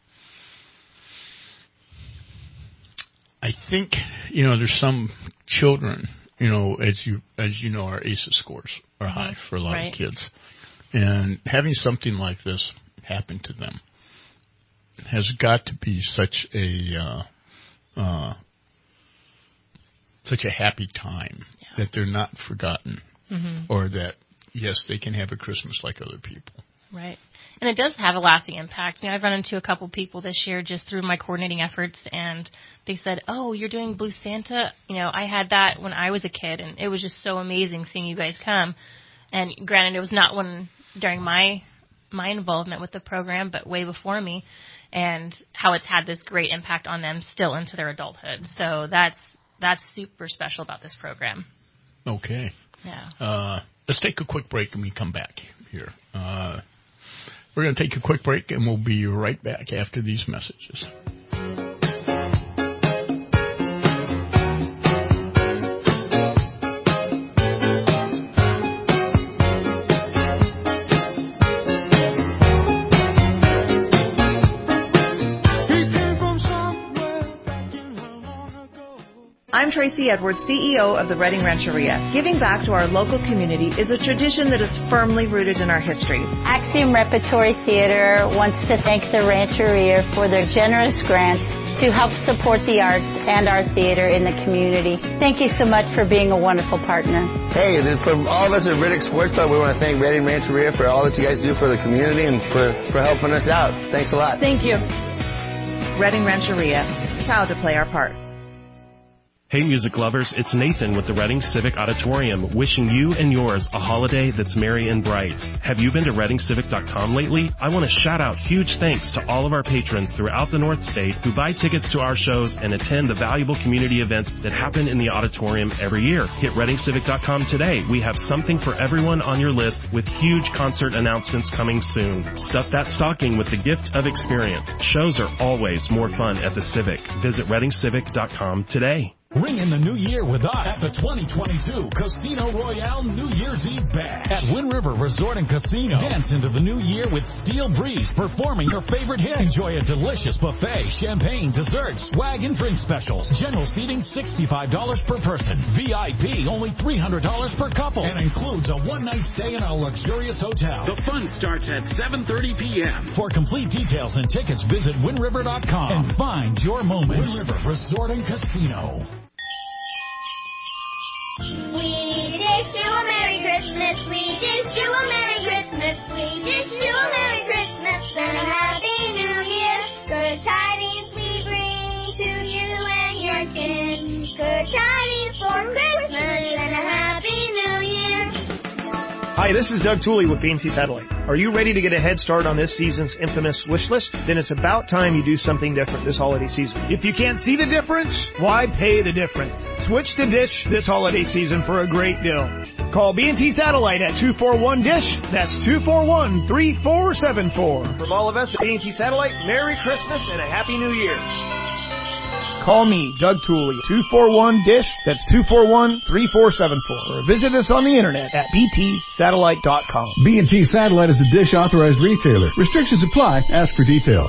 I think, you know, there's some children, you know, as you as you know, our A C E scores are high mm-hmm. for a lot right. of kids. And having something like this happen to them has got to be such a uh, uh, such a happy time yeah. that they're not forgotten mm-hmm. or that, yes, they can have a Christmas like other people. Right. And it does have a lasting impact. You know, I've run into a couple people this year just through my coordinating efforts, and they said, oh, you're doing Blue Santa? You know, I had that when I was a kid, and it was just so amazing seeing you guys come. And granted, it was not when during my my involvement with the program, but way before me, and how it's had this great impact on them still into their adulthood. So that's that's super special about this program. Okay. Yeah. Uh, let's take a quick break and we come back here. Uh, we're going to take a quick break and we'll be right back after these messages. I'm Tracy Edwards, C E O of the Reading Rancheria. Giving back to our local community is a tradition that is firmly rooted in our history. Axiom Repertory Theater wants to thank the Rancheria for their generous grant to help support the arts and our theater in the community. Thank you so much for being a wonderful partner. Hey, from all of us at Riddick Sports Club, we want to thank Reading Rancheria for all that you guys do for the community and for, for helping us out. Thanks a lot. Thank you. Reading Rancheria, proud to play our part. Hey music lovers, it's Nathan with the Reading Civic Auditorium, wishing you and yours a holiday that's merry and bright. Have you been to reading civic dot com lately? I want to shout out huge thanks to all of our patrons throughout the North State who buy tickets to our shows and attend the valuable community events that happen in the auditorium every year. Hit reading civic dot com today. We have something for everyone on your list with huge concert announcements coming soon. Stuff that stocking with the gift of experience. Shows are always more fun at the Civic. Visit reading civic dot com today. Ring in the new year with us at the twenty twenty-two Casino Royale New Year's Eve Bash at Wind River Resort and Casino. Dance into the new year with Steel Breeze performing your favorite hits. Enjoy a delicious buffet, champagne, desserts, swag, and drink specials. General seating sixty-five dollars per person. V I P only three hundred dollars per couple and includes a one-night stay in a luxurious hotel. The fun starts at seven thirty p.m. For complete details and tickets, visit wind river dot com and find your moment. Wind River Resort and Casino. We wish you a Merry Christmas, we wish you a Merry Christmas, we wish you a Merry Christmas and a Happy New Year. Good tidings we bring to you and your kin. Good tidings for Christmas and a Happy New Year. Hi, Hi, this is Doug Tooley with B and T Satellite. Are you ready to get a head start on this season's infamous wish list? Then it's about time you do something different this holiday season. If you can't see the difference, why pay the difference? Switch to Dish this holiday season for a great deal. Call B and T Satellite at two four one DISH. That's two four one, three four seven four. From all of us at B and T Satellite, Merry Christmas and a Happy New Year. Call me, Doug Tooley, two four one DISH. That's two four one, three four seven four. Or visit us on the internet at b t satellite dot com. B and T Satellite is a Dish authorized retailer. Restrictions apply. Ask for details.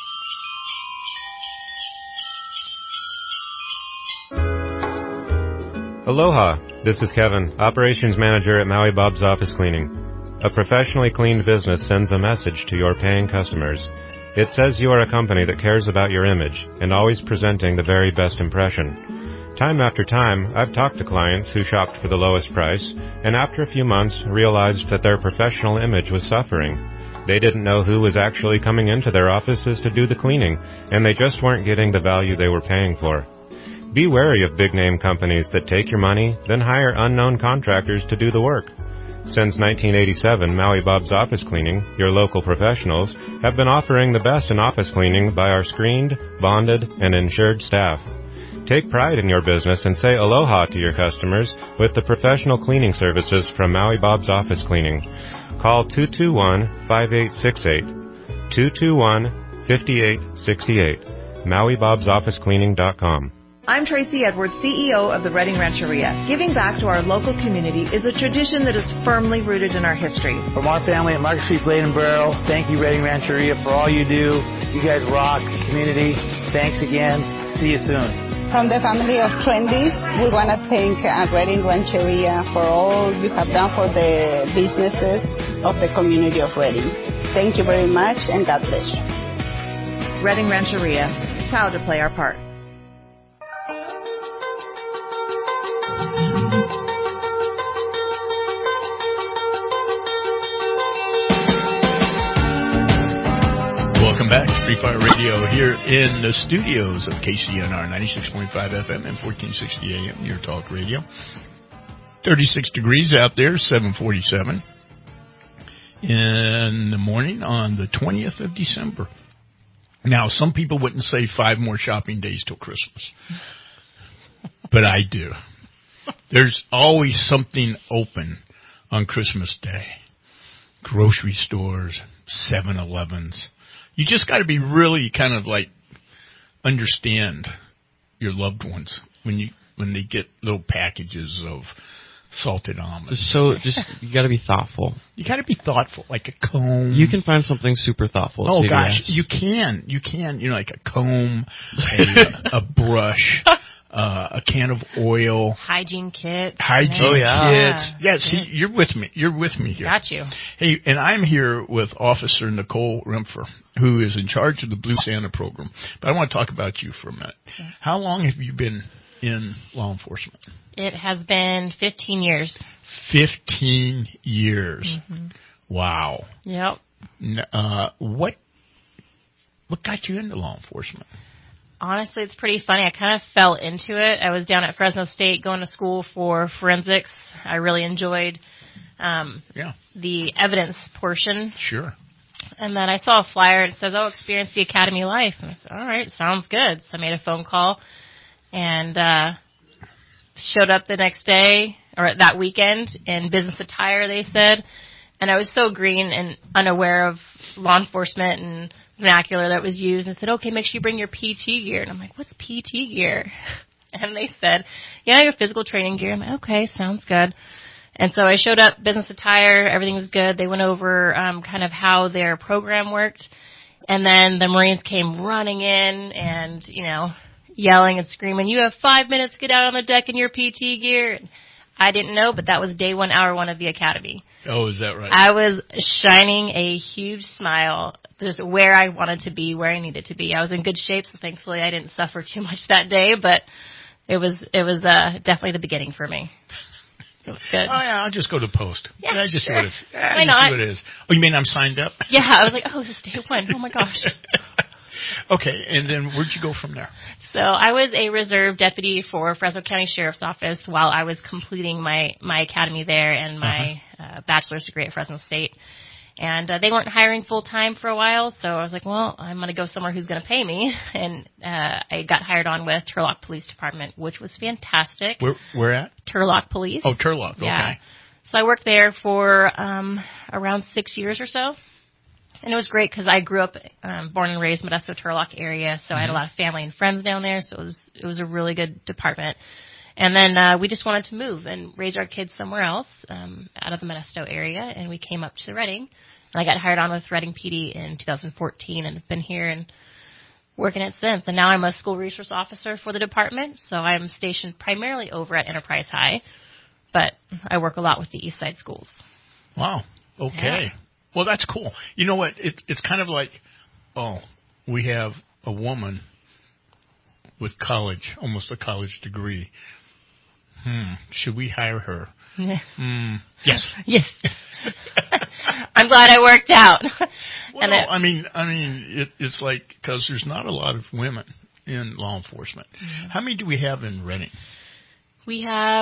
Aloha, this is Kevin, Operations Manager at Maui Bob's Office Cleaning. A professionally cleaned business sends a message to your paying customers. It says you are a company that cares about your image and always presenting the very best impression. Time after time, I've talked to clients who shopped for the lowest price and after a few months realized that their professional image was suffering. They didn't know who was actually coming into their offices to do the cleaning, and they just weren't getting the value they were paying for. Be wary of big-name companies that take your money, then hire unknown contractors to do the work. Since nineteen eighty-seven, Maui Bob's Office Cleaning, your local professionals, have been offering the best in office cleaning by our screened, bonded, and insured staff. Take pride in your business and say aloha to your customers with the professional cleaning services from Maui Bob's Office Cleaning. Call two two one, five eight six eight, two two one, five eight six eight, maui bobs office cleaning dot com. I'm Tracy Edwards, C E O of the Redding Rancheria. Giving back to our local community is a tradition that is firmly rooted in our history. From our family at Market Street Blade and Barrel, thank you, Redding Rancheria, for all you do. You guys rock. Community, thanks again. See you soon. From the family of Trendy, we want to thank uh, Redding Rancheria for all you have done for the businesses of the community of Redding. Thank you very much, and God bless you. Redding Rancheria, proud to play our part. Welcome back to Free Fire Radio here in the studios of K C N R ninety-six point five F M and fourteen sixty A M, your talk radio. thirty-six degrees out there, seven forty-seven in the morning on the twentieth of December. Now, some people wouldn't say five more shopping days till Christmas, but I do. There's always something open on Christmas Day. Grocery stores, seven elevens. You just got to be really kind of like understand your loved ones when you when they get little packages of salted almonds. So just you got to be thoughtful. You got to be thoughtful, like a comb. You can find something super thoughtful. At Oh C V S. gosh, you can, you can, you know, like a comb, a, a brush, uh, a can of oil, Hygiene kits. hygiene Oh, yeah. kits. Yeah, see, you're with me. You're with me here. Got you. Hey, and I'm here with Officer Nicole Rempfer, who is in charge of the Blue Santa program. But I want to talk about you for a minute. Okay. How long have you been in law enforcement? It has been fifteen years. Fifteen years. Mm-hmm. Wow. Yep. N- Uh, what what got you into law enforcement? Honestly, it's pretty funny. I kind of fell into it. I was down at Fresno State going to school for forensics. I really enjoyed um, yeah. the evidence portion. Sure. And then I saw a flyer. It says, oh, experience the Academy Life. And I said, all right, sounds good. So I made a phone call and uh, showed up the next day or that weekend in business attire, they said. And I was so green and unaware of law enforcement and vernacular that was used, and said, okay, make sure you bring your P T gear. And I'm like, what's P T gear? And they said, yeah, your physical training gear. I'm like, okay, sounds good. And so I showed up, business attire, everything was good. They went over um, kind of how their program worked. And then the Marines came running in and, you know, yelling and screaming, you have five minutes, get out on the deck in your P T gear. And I didn't know, but that was day one, hour one of the academy. Oh, is that right? I was shining a huge smile, just where I wanted to be, where I needed to be. I was in good shape, so thankfully I didn't suffer too much that day, but it was it was uh, definitely the beginning for me. It was good. Oh, yeah, I'll just go to post. Yeah, I just sure. see what it's, I Why just not? see what it is. Oh, you mean I'm signed up? Yeah, I was like, oh, this is day one. Oh, my gosh. Okay, and then where'd you go from there? So I was a reserve deputy for Fresno County Sheriff's Office while I was completing my, my academy there and my uh-huh. uh, bachelor's degree at Fresno State. And uh, they weren't hiring full-time for a while, so I was like, well, I'm going to go somewhere who's going to pay me. And uh, I got hired on with Turlock Police Department, which was fantastic. Where, where at? Turlock Police. Oh, Turlock, okay. Yeah. So I worked there for um, around six years or so. And it was great because I grew up, um, born and raised Modesto Turlock area, so mm-hmm. I had a lot of family and friends down there, so it was it was a really good department. And then uh, we just wanted to move and raise our kids somewhere else um, out of the Modesto area, and we came up to Redding. And I got hired on with Redding P D in two thousand fourteen and have been here and working it since. And now I'm a school resource officer for the department, so I'm stationed primarily over at Enterprise High, but I work a lot with the East Side schools. Wow. Okay. Yeah. Well, that's cool. You know what? It, it's kind of like, oh, we have a woman with college, almost a college degree. Hmm. Should we hire her? Hmm. Yes. Yes. I'm glad I worked out. Well, and it, I mean, I mean, it, it's like because there's not a lot of women in law enforcement. Mm-hmm. How many do we have in Redding? We have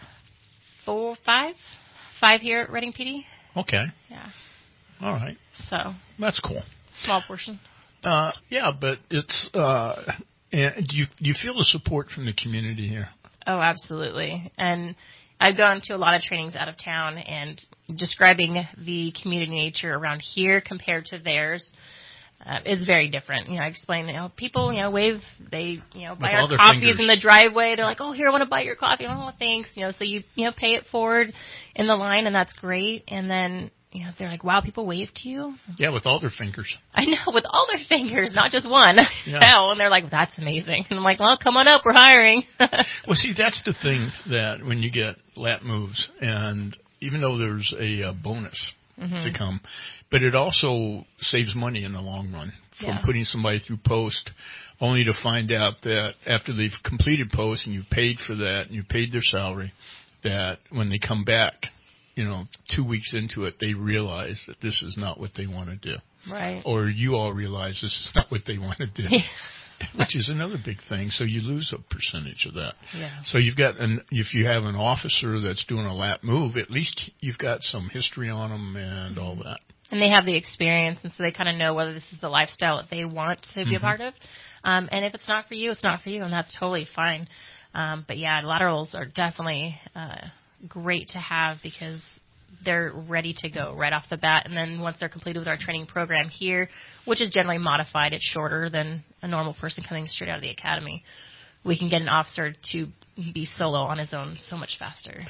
four, five, five here at Redding P D. Okay. Yeah. All right. So that's cool. Small portion. Uh, yeah, but it's. Uh, and do you do you feel the support from the community here? Oh, absolutely. And I've gone to a lot of trainings out of town, and describing the community nature around here compared to theirs uh, is very different. You know, I explain, you know, people, you know, wave, they, you know, buy With our coffees fingers. in the driveway. They're like, oh, here, I want to buy your coffee. Oh, thanks. You know, so you, you know, pay it forward in the line, and that's great. And then, you know, they're like, wow, people wave to you? Yeah, with all their fingers. I know, with all their fingers, not just one. Yeah. Hell, and they're like, that's amazing. And I'm like, well, come on up, we're hiring. Well, see, that's the thing that when you get lap moves, and even though there's a uh, bonus mm-hmm. to come, but it also saves money in the long run from yeah. putting somebody through post, only to find out that after they've completed post and you've paid for that and you've paid their salary, that when they come back, you know, two weeks into it, they realize that this is not what they want to do. Right. Or you all realize this is not what they want to do, which is another big thing. So you lose a percentage of that. Yeah. So you've got, an, if you have an officer that's doing a lap move, at least you've got some history on them and all that. And they have the experience, and so they kind of know whether this is the lifestyle that they want to be mm-hmm. a part of. Um, and if it's not for you, it's not for you, and that's totally fine. Um, but, yeah, laterals are definitely uh, – great to have because they're ready to go right off the bat. And then once they're completed with our training program here, which is generally modified, it's shorter than a normal person coming straight out of the academy, we can get an officer to be solo on his own so much faster.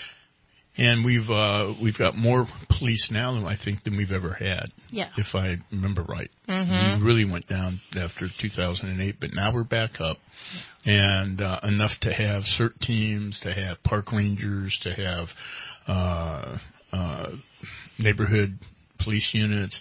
And we've uh, we've got more police now than I think than we've ever had. Yeah. If I remember right. Mm-hmm. We really went down after two thousand eight, but now we're back up. And uh, enough to have CERT teams, to have park rangers, to have uh, uh, neighborhood police units,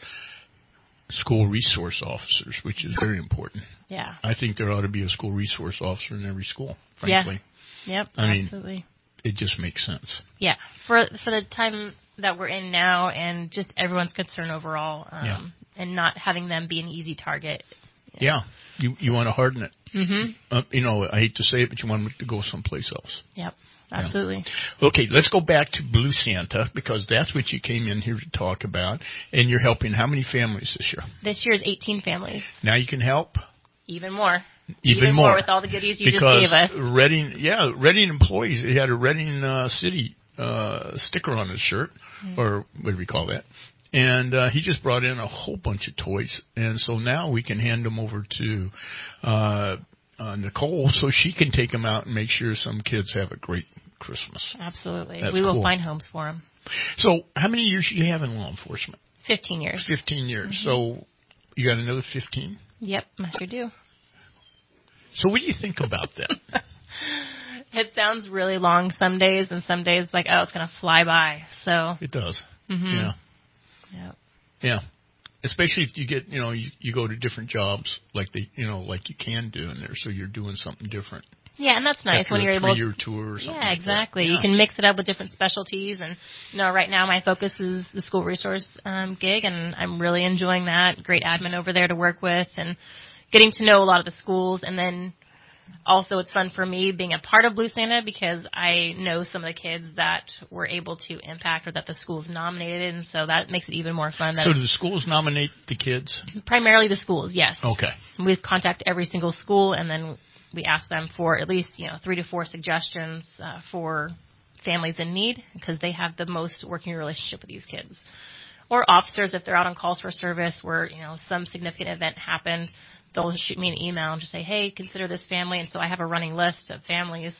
school resource officers, which is very important. Yeah. I think there ought to be a school resource officer in every school, frankly. Yeah. Yep, I absolutely. mean, it just makes sense. Yeah. For for the time that we're in now and just everyone's concern overall um, yeah. and not having them be an easy target. Yeah. yeah. You you want to harden it. Mm-hmm. Uh, you know, I hate to say it, but you want them to go someplace else. Yep. Absolutely. Yeah. Okay, let's go back to Blue Santa because that's what you came in here to talk about. And you're helping how many families this year? This year is eighteen families. Now you can help? Even more. Even, Even more. more with all the goodies you because just gave us. Redding, yeah, Redding employees, they had a Redding uh, City uh, sticker on his shirt, mm-hmm. or what do we call that? And uh, he just brought in a whole bunch of toys. And so now we can hand them over to uh, uh, Nicole so she can take them out and make sure some kids have a great Christmas. Absolutely. That's we will cool. find homes for them. So how many years do you have in law enforcement? Fifteen years. Fifteen years. Mm-hmm. So you got another fifteen? Yep, I sure do. So what do you think about that? It sounds really long some days, and some days like, oh, it's going to fly by. So it does. Mm-hmm. Yeah. Yeah. Yeah. Especially if you get, you know, you, you go to different jobs like they, you know, like you can do in there, so you're doing something different. Yeah, and that's nice After when you're a able. Three-year tour or something. Yeah, exactly. Like that. Yeah. You can mix it up with different specialties, and you know, right now my focus is the school resource um, gig, and I'm really enjoying that. Great admin over there to work with, and getting to know a lot of the schools, and then also it's fun for me being a part of Blue Santa because I know some of the kids that were able to impact or that the schools nominated, and so that makes it even more fun. That so do the schools nominate the kids? Primarily the schools, yes. Okay. We contact every single school, and then we ask them for at least, you know, three to four suggestions uh, for families in need because they have the most working relationship with these kids. Or officers, if they're out on calls for service where, you know, some significant event happened, they'll shoot me an email and just say, hey, consider this family. And so I have a running list of families.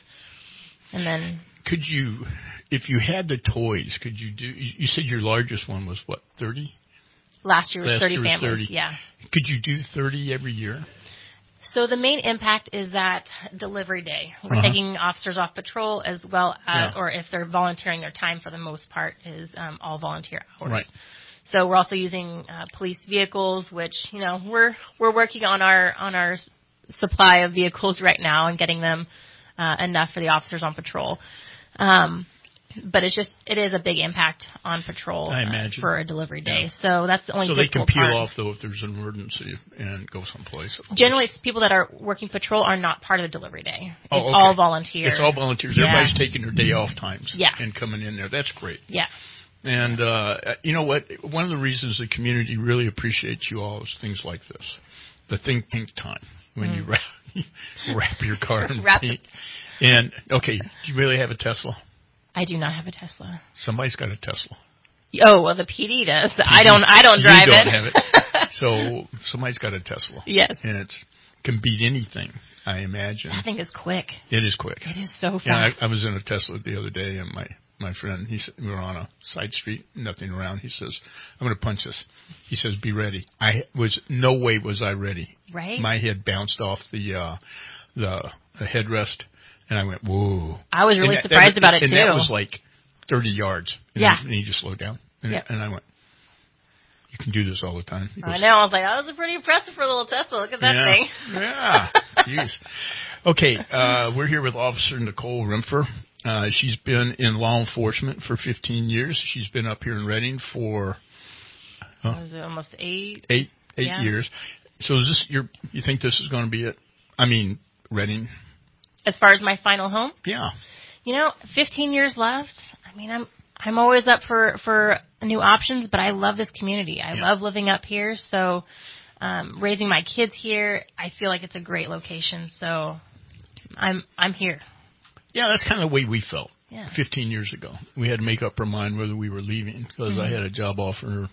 And then... Could you, if you had the toys, could you do, you said your largest one was what, thirty? Last year was Last thirty year was families, thirty. yeah. Could you do thirty every year? So the main impact is that delivery day. We're Uh-huh. taking officers off patrol as well as, Yeah. or if they're volunteering their time for the most part, is um, all volunteer hours. Right. So we're also using uh, police vehicles, which, you know, we're we're working on our on our supply of vehicles right now and getting them uh, enough for the officers on patrol. Um, but it's just it is a big impact on patrol I uh, imagine. for a delivery day. Yeah. So that's the only So they can difficult peel part. off, though, if there's an emergency and go someplace. Generally, it's people that are working patrol are not part of the delivery day. It's Oh, okay. all volunteer. It's all volunteers. Yeah. Everybody's taking their day off times Yeah. and coming in there. That's great. Yeah. And uh, you know what? One of the reasons the community really appreciates you all is things like this. The think pink time when Mm. you wrap, wrap your car in Wrap pink. And, okay, do you really have a Tesla? I do not have a Tesla. Somebody's got a Tesla. Oh, well, the P D does. I don't. I don't drive you don't it. have it. So somebody's got a Tesla. Yes. And it can beat anything, I imagine. That thing is quick. It is quick. It is so fast. Yeah, I, I was in a Tesla the other day, and my, my friend, he said, we were on a side street, nothing around. He says, I'm going to punch this. He says, be ready. I was, no way was I ready. Right. My head bounced off the, uh, the, the headrest, and I went, whoa. I was really And that- surprised that, about it, and too. And that was like thirty yards. And Yeah. He, and he just slowed down. And, Yep. and I went, you can do this all the time. He goes, I know. I was like, that was pretty impressive for a little Tesla. Look at that yeah. thing. Yeah. Jeez. Okay, uh, we're here with Officer Nicole Rimpfer. Uh, she's been in law enforcement for fifteen years. She's been up here in Redding for huh, What was it, almost eight? eight eight Yeah. years. So is this your? You think this is going to be it? I mean, Redding. As far as my final home? Yeah. You know, fifteen years left. I mean, I'm I'm always up for, for new options, but I love this community. I Yeah. love living up here. So um, raising my kids here, I feel like it's a great location. So I'm I'm here. Yeah, that's kind of the way we felt Yeah. fifteen years ago. We had to make up our mind whether we were leaving because Mhm. I had a job offer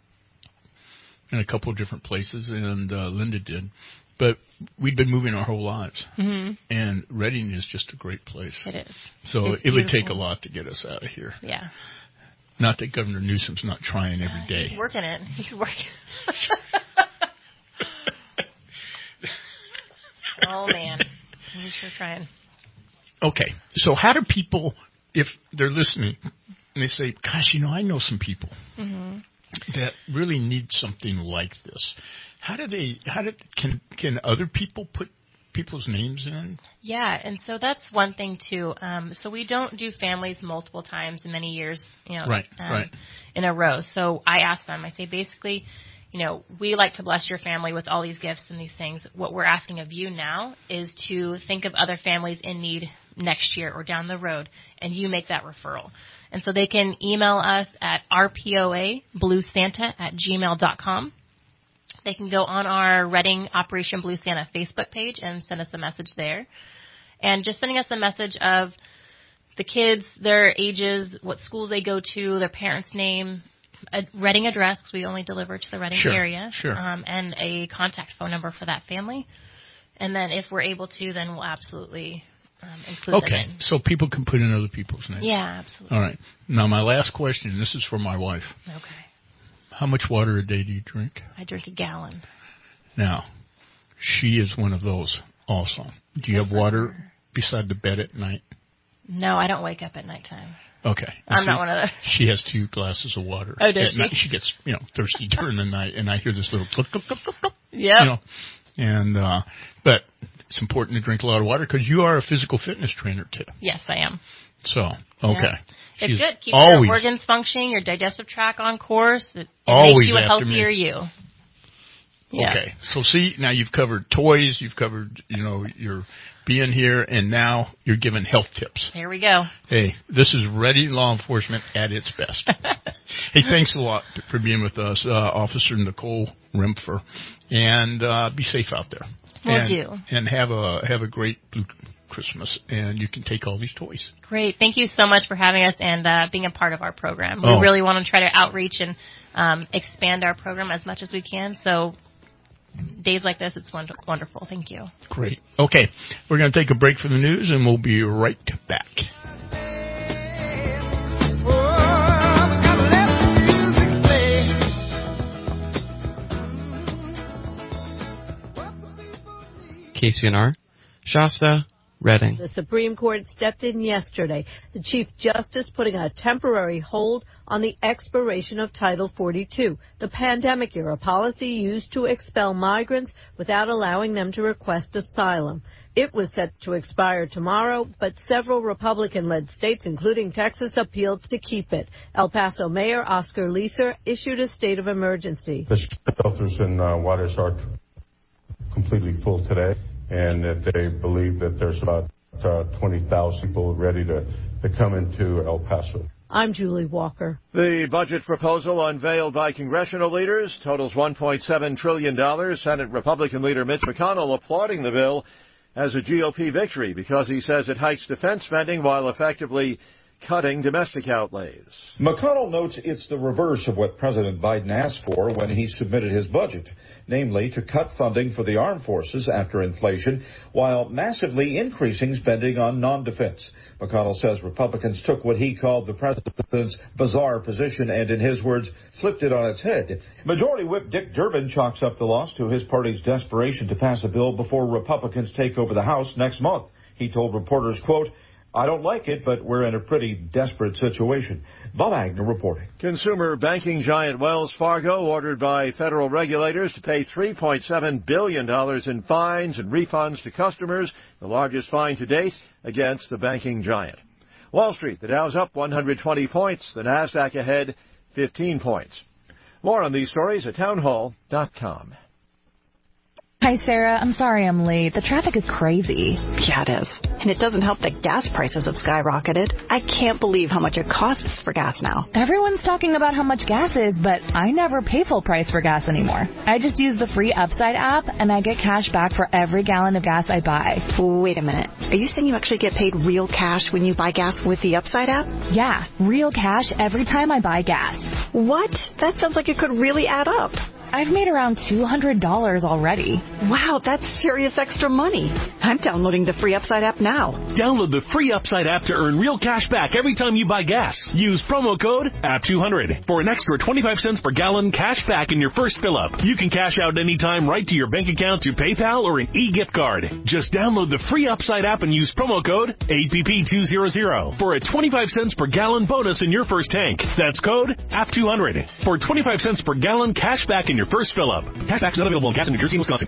in a couple of different places, and uh, Linda did. But we'd been moving our whole lives, Mhm. and Redding is just a great place. It is. So It's it would take a beautiful. lot to get us out of here. Yeah. Not that Governor Newsom's not trying every day. He's working it. He's working. Oh man, he's sure trying. Okay, so how do people, if they're listening, and they say, gosh, you know, I know some people Mm-hmm. that really need something like this. How do they, how do, can, can other people put people's names in? Yeah, and so that's one thing too. Um, so we don't do families multiple times in many years, you know, Right, um, right. in a row. So I ask them, I say basically, you know, we like to bless your family with all these gifts and these things. What we're asking of you now is to think of other families in need next year or down the road, and you make that referral. And so they can email us at r p o a blue santa at gmail dot com. They can go on our Redding Operation Blue Santa Facebook page and send us a message there. And just sending us a message of the kids, their ages, what schools they go to, their parents' name, a Redding address, because we only deliver to the Redding Sure, area, sure. Um, and a contact phone number for that family. And then if we're able to, then we'll absolutely um, include Okay, them in. so people can put in other people's names. Yeah, absolutely. All right. Now, my last question, this is for my wife. Okay. How much water a day do you drink? I drink a gallon. Now, she is one of those also. Do you have water beside the bed at night? No, I don't wake up at nighttime. Okay. I'm See, not one of those. She has two glasses of water. Oh, does at she? Night. She gets, you know, thirsty during the night, and I hear this little click, click, click, click, click. Yep. You know, and, uh, but it's important to drink a lot of water because you are a physical fitness trainer, too. Yes, I am. So, okay. Yeah. It's She's good. Keeps always, your organs functioning, your digestive tract on course. It, it Always makes you a after healthier me. you. Yeah. Okay. So see, now you've covered toys, you've covered, you know, your being here, and now you're giving health tips. Here we go. Hey, this is Ready Law Enforcement at its best. Hey, thanks a lot for being with us, uh, Officer Nicole Rempfer, and uh, be safe out there. Will and, do. And have a have a great Blue Christmas, and you can take all these toys. Great. Thank you so much for having us and uh, being a part of our program. Oh. We really want to try to outreach and um, expand our program as much as we can. So days like this, it's wonderful. Thank you. Great. Okay, we're going to take a break for the news, and we'll be right back. K C N R, Shasta, Reading. The Supreme Court stepped in yesterday, the Chief Justice putting a temporary hold on the expiration of Title forty-two, the pandemic-era policy used to expel migrants without allowing them to request asylum. It was set to expire tomorrow, but several Republican-led states, including Texas, appealed to keep it. El Paso Mayor Oscar Leeser issued a state of emergency. The shelters in uh, Juarez are completely full today, and that they believe that there's about uh, twenty thousand people ready to, to come into El Paso. I'm Julie Walker. The budget proposal unveiled by congressional leaders totals one point seven trillion dollars. Senate Republican leader Mitch McConnell applauding the bill as a G O P victory because he says it hikes defense spending while effectively cutting domestic outlays. McConnell notes it's the reverse of what President Biden asked for when he submitted his budget, namely to cut funding for the armed forces after inflation while massively increasing spending on non-defense. McConnell says Republicans took what he called the president's bizarre position and, in his words, flipped it on its head. Majority Whip Dick Durbin chalks up the loss to his party's desperation to pass a bill before Republicans take over the House next month. He told reporters, quote, "I don't like it, but we're in a pretty desperate situation." Bob Agnew reporting. Consumer banking giant Wells Fargo ordered by federal regulators to pay three point seven billion dollars in fines and refunds to customers, the largest fine to date against the banking giant. Wall Street, the Dow's up one hundred twenty points, the Nasdaq ahead fifteen points. More on these stories at townhall dot com. Hi, Sarah. I'm sorry I'm late. The traffic is crazy. Yeah, it is. And it doesn't help that gas prices have skyrocketed. I can't believe how much it costs for gas now. Everyone's talking about how much gas is, but I never pay full price for gas anymore. I just use the free Upside app, and I get cash back for every gallon of gas I buy. Wait a minute. Are you saying you actually get paid real cash when you buy gas with the Upside app? Yeah, real cash every time I buy gas. What? That sounds like it could really add up. I've made around two hundred dollars already. Wow, that's serious extra money. I'm downloading the free Upside app now. Download the free Upside app to earn real cash back every time you buy gas. Use promo code A P P two hundred for an extra twenty-five cents per gallon cash back in your first fill-up. You can cash out anytime right to your bank account, to PayPal, or an e-gift card. Just download the free Upside app and use promo code A P P two hundred for a twenty-five cents per gallon bonus in your first tank. That's code A P P two hundred for twenty-five cents per gallon cash back in your first fill-up. Cashback's not available in gas in New Jersey and Wisconsin.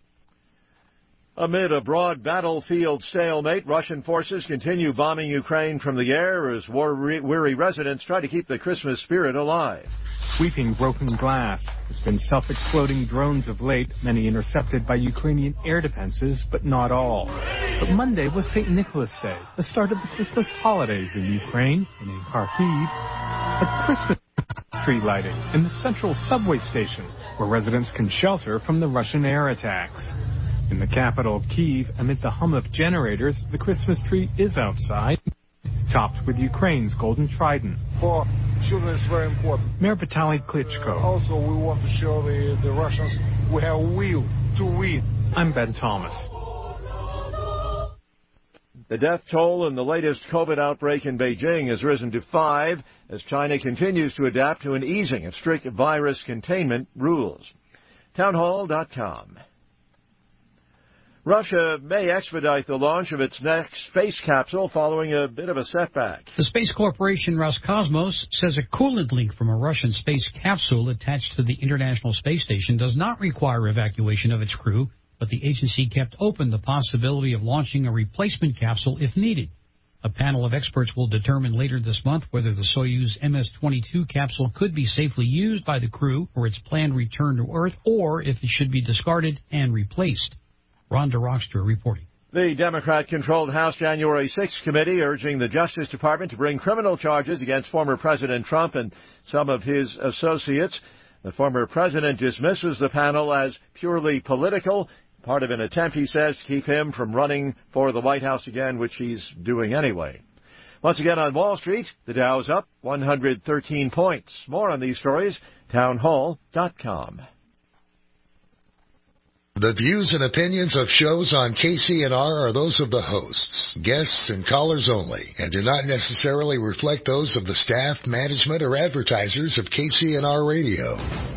Amid a broad battlefield stalemate, Russian forces continue bombing Ukraine from the air as war-weary residents try to keep the Christmas spirit alive. Sweeping broken glass. It's been self-exploding drones of late, many intercepted by Ukrainian air defenses, but not all. But Monday was Saint Nicholas Day, the start of the Christmas holidays in Ukraine and in Kharkiv. A Christmas tree lighting in the central subway station, where residents can shelter from the Russian air attacks. In the capital, Kyiv, amid the hum of generators, the Christmas tree is outside, topped with Ukraine's golden trident. For children, it's very important. Mayor Vitaly Klitschko. Also, we want to show the, the Russians we have will to win. I'm Ben Thomas. The death toll in the latest COVID outbreak in Beijing has risen to five as China continues to adapt to an easing of strict virus containment rules. townhall dot com. Russia may expedite the launch of its next space capsule following a bit of a setback. The space corporation Roscosmos says a coolant leak from a Russian space capsule attached to the International Space Station does not require evacuation of its crew, but the agency kept open the possibility of launching a replacement capsule if needed. A panel of experts will determine later this month whether the Soyuz M S twenty-two capsule could be safely used by the crew for its planned return to Earth, or if it should be discarded and replaced. Rhonda Rockster reporting. The Democrat-controlled House January sixth committee urging the Justice Department to bring criminal charges against former President Trump and some of his associates. The former president dismisses the panel as purely political, part of an attempt, he says, to keep him from running for the White House again, which he's doing anyway. Once again on Wall Street, the Dow's up one hundred thirteen points. More on these stories, townhall dot com. The views and opinions of shows on K C N R are those of the hosts, guests, and callers only, and do not necessarily reflect those of the staff, management, or advertisers of K C N R Radio.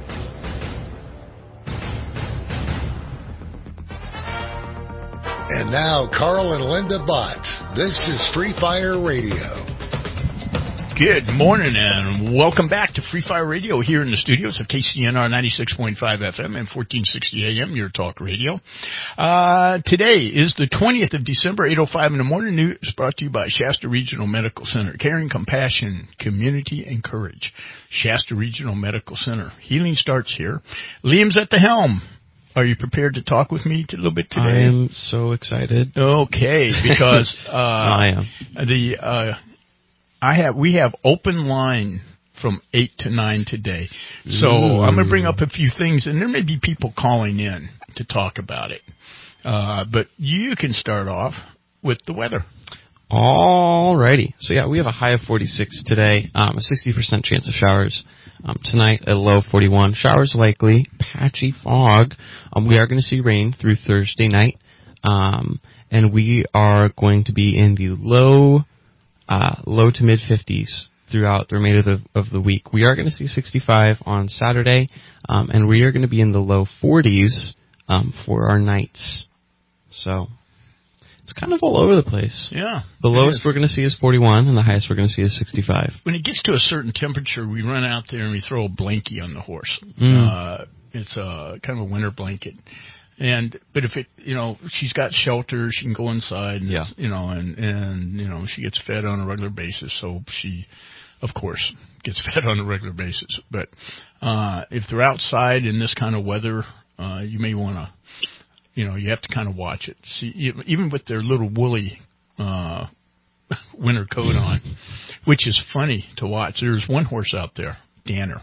And now, Carl and Linda Bott. This is Free Fire Radio. Good morning and welcome back to Free Fire Radio here in the studios of K C N R ninety-six point five F M and fourteen sixty A M, your talk radio. Uh, today is the twentieth of December, eight oh five in the morning. News brought to you by Shasta Regional Medical Center. Caring, compassion, community, and courage. Shasta Regional Medical Center. Healing starts here. Liam's at the helm. Are you prepared to talk with me a little bit today? I am so excited. Okay, because uh, I am. The uh, I have we have open line from eight to nine today, so Ooh. I'm going to bring up a few things, and there may be people calling in to talk about it. Uh, but you can start off with the weather. Alrighty. So yeah, we have a high of forty-six today, um, a sixty percent chance of showers. Um, tonight, a low of forty-one. Showers likely, patchy fog. Um, we are going to see rain through Thursday night, um, and we are going to be in the low, uh, low to mid fifties throughout the remainder of the, of the week. We are going to see sixty-five on Saturday, um, and we are going to be in the low forties um, for our nights. So it's kind of all over the place. Yeah. The lowest we're going to see is forty-one, and the highest we're going to see is sixty-five. When it gets to a certain temperature, we run out there and we throw a blankie on the horse. Mm. Uh, it's a kind of a winter blanket. And but if it, you know, she's got shelter, she can go inside, and yeah. you know, and and you know, she gets fed on a regular basis. So she, of course, gets fed on a regular basis. But uh, if they're outside in this kind of weather, uh, you may want to. You know, you have to kind of watch it. See, even with their little woolly uh, winter coat on, which is funny to watch. There's one horse out there, Danner.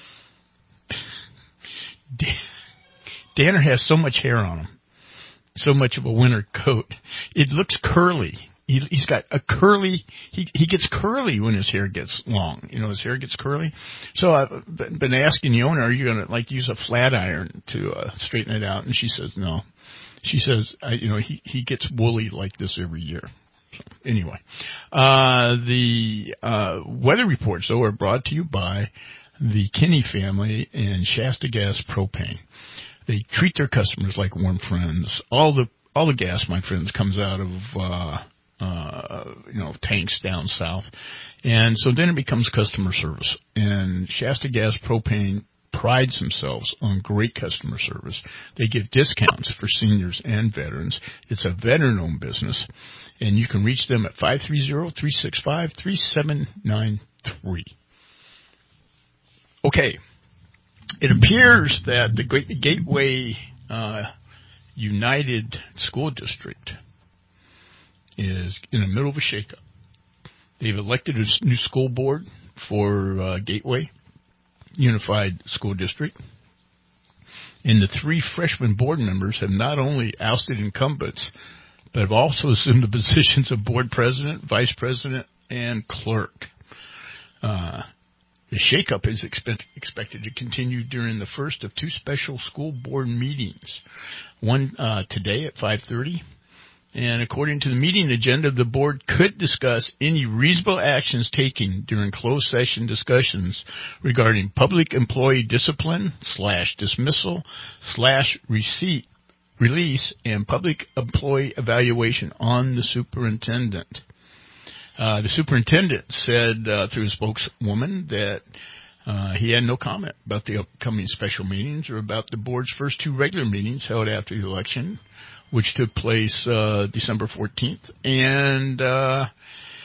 Dan- Danner has so much hair on him, so much of a winter coat. It looks curly. He, he's got a curly. He he gets curly when his hair gets long. You know, his hair gets curly. So I've been asking the owner, "Are you going to like use a flat iron to uh, straighten it out?" And she says, "No." She says, I, you know, he, he gets woolly like this every year. So, anyway, uh, the uh, weather reports, though, are brought to you by the Kinney family and Shasta Gas Propane. They treat their customers like warm friends. All the all the gas, my friends, comes out of uh, uh, you know tanks down south, and so then it becomes customer service. And Shasta Gas Propane prides themselves on great customer service. They give discounts for seniors and veterans. It's a veteran-owned business, and you can reach them at five three zero, three six five, three seven nine three. Okay. It appears that the Gateway uh, United School District is in the middle of a shakeup. They've elected a new school board for uh, Gateway Unified School District. And the three freshman board members have not only ousted incumbents, but have also assumed the positions of board president, vice president, and clerk. Uh, the shakeup is expect, expected to continue during the first of two special school board meetings, one uh, today at five thirty. And according to the meeting agenda, the board could discuss any reasonable actions taken during closed session discussions regarding public employee discipline slash dismissal slash receipt, release and public employee evaluation on the superintendent. Uh, the superintendent said uh, through his spokeswoman that uh, he had no comment about the upcoming special meetings or about the board's first two regular meetings held after the election, which took place uh, December fourteenth. And uh,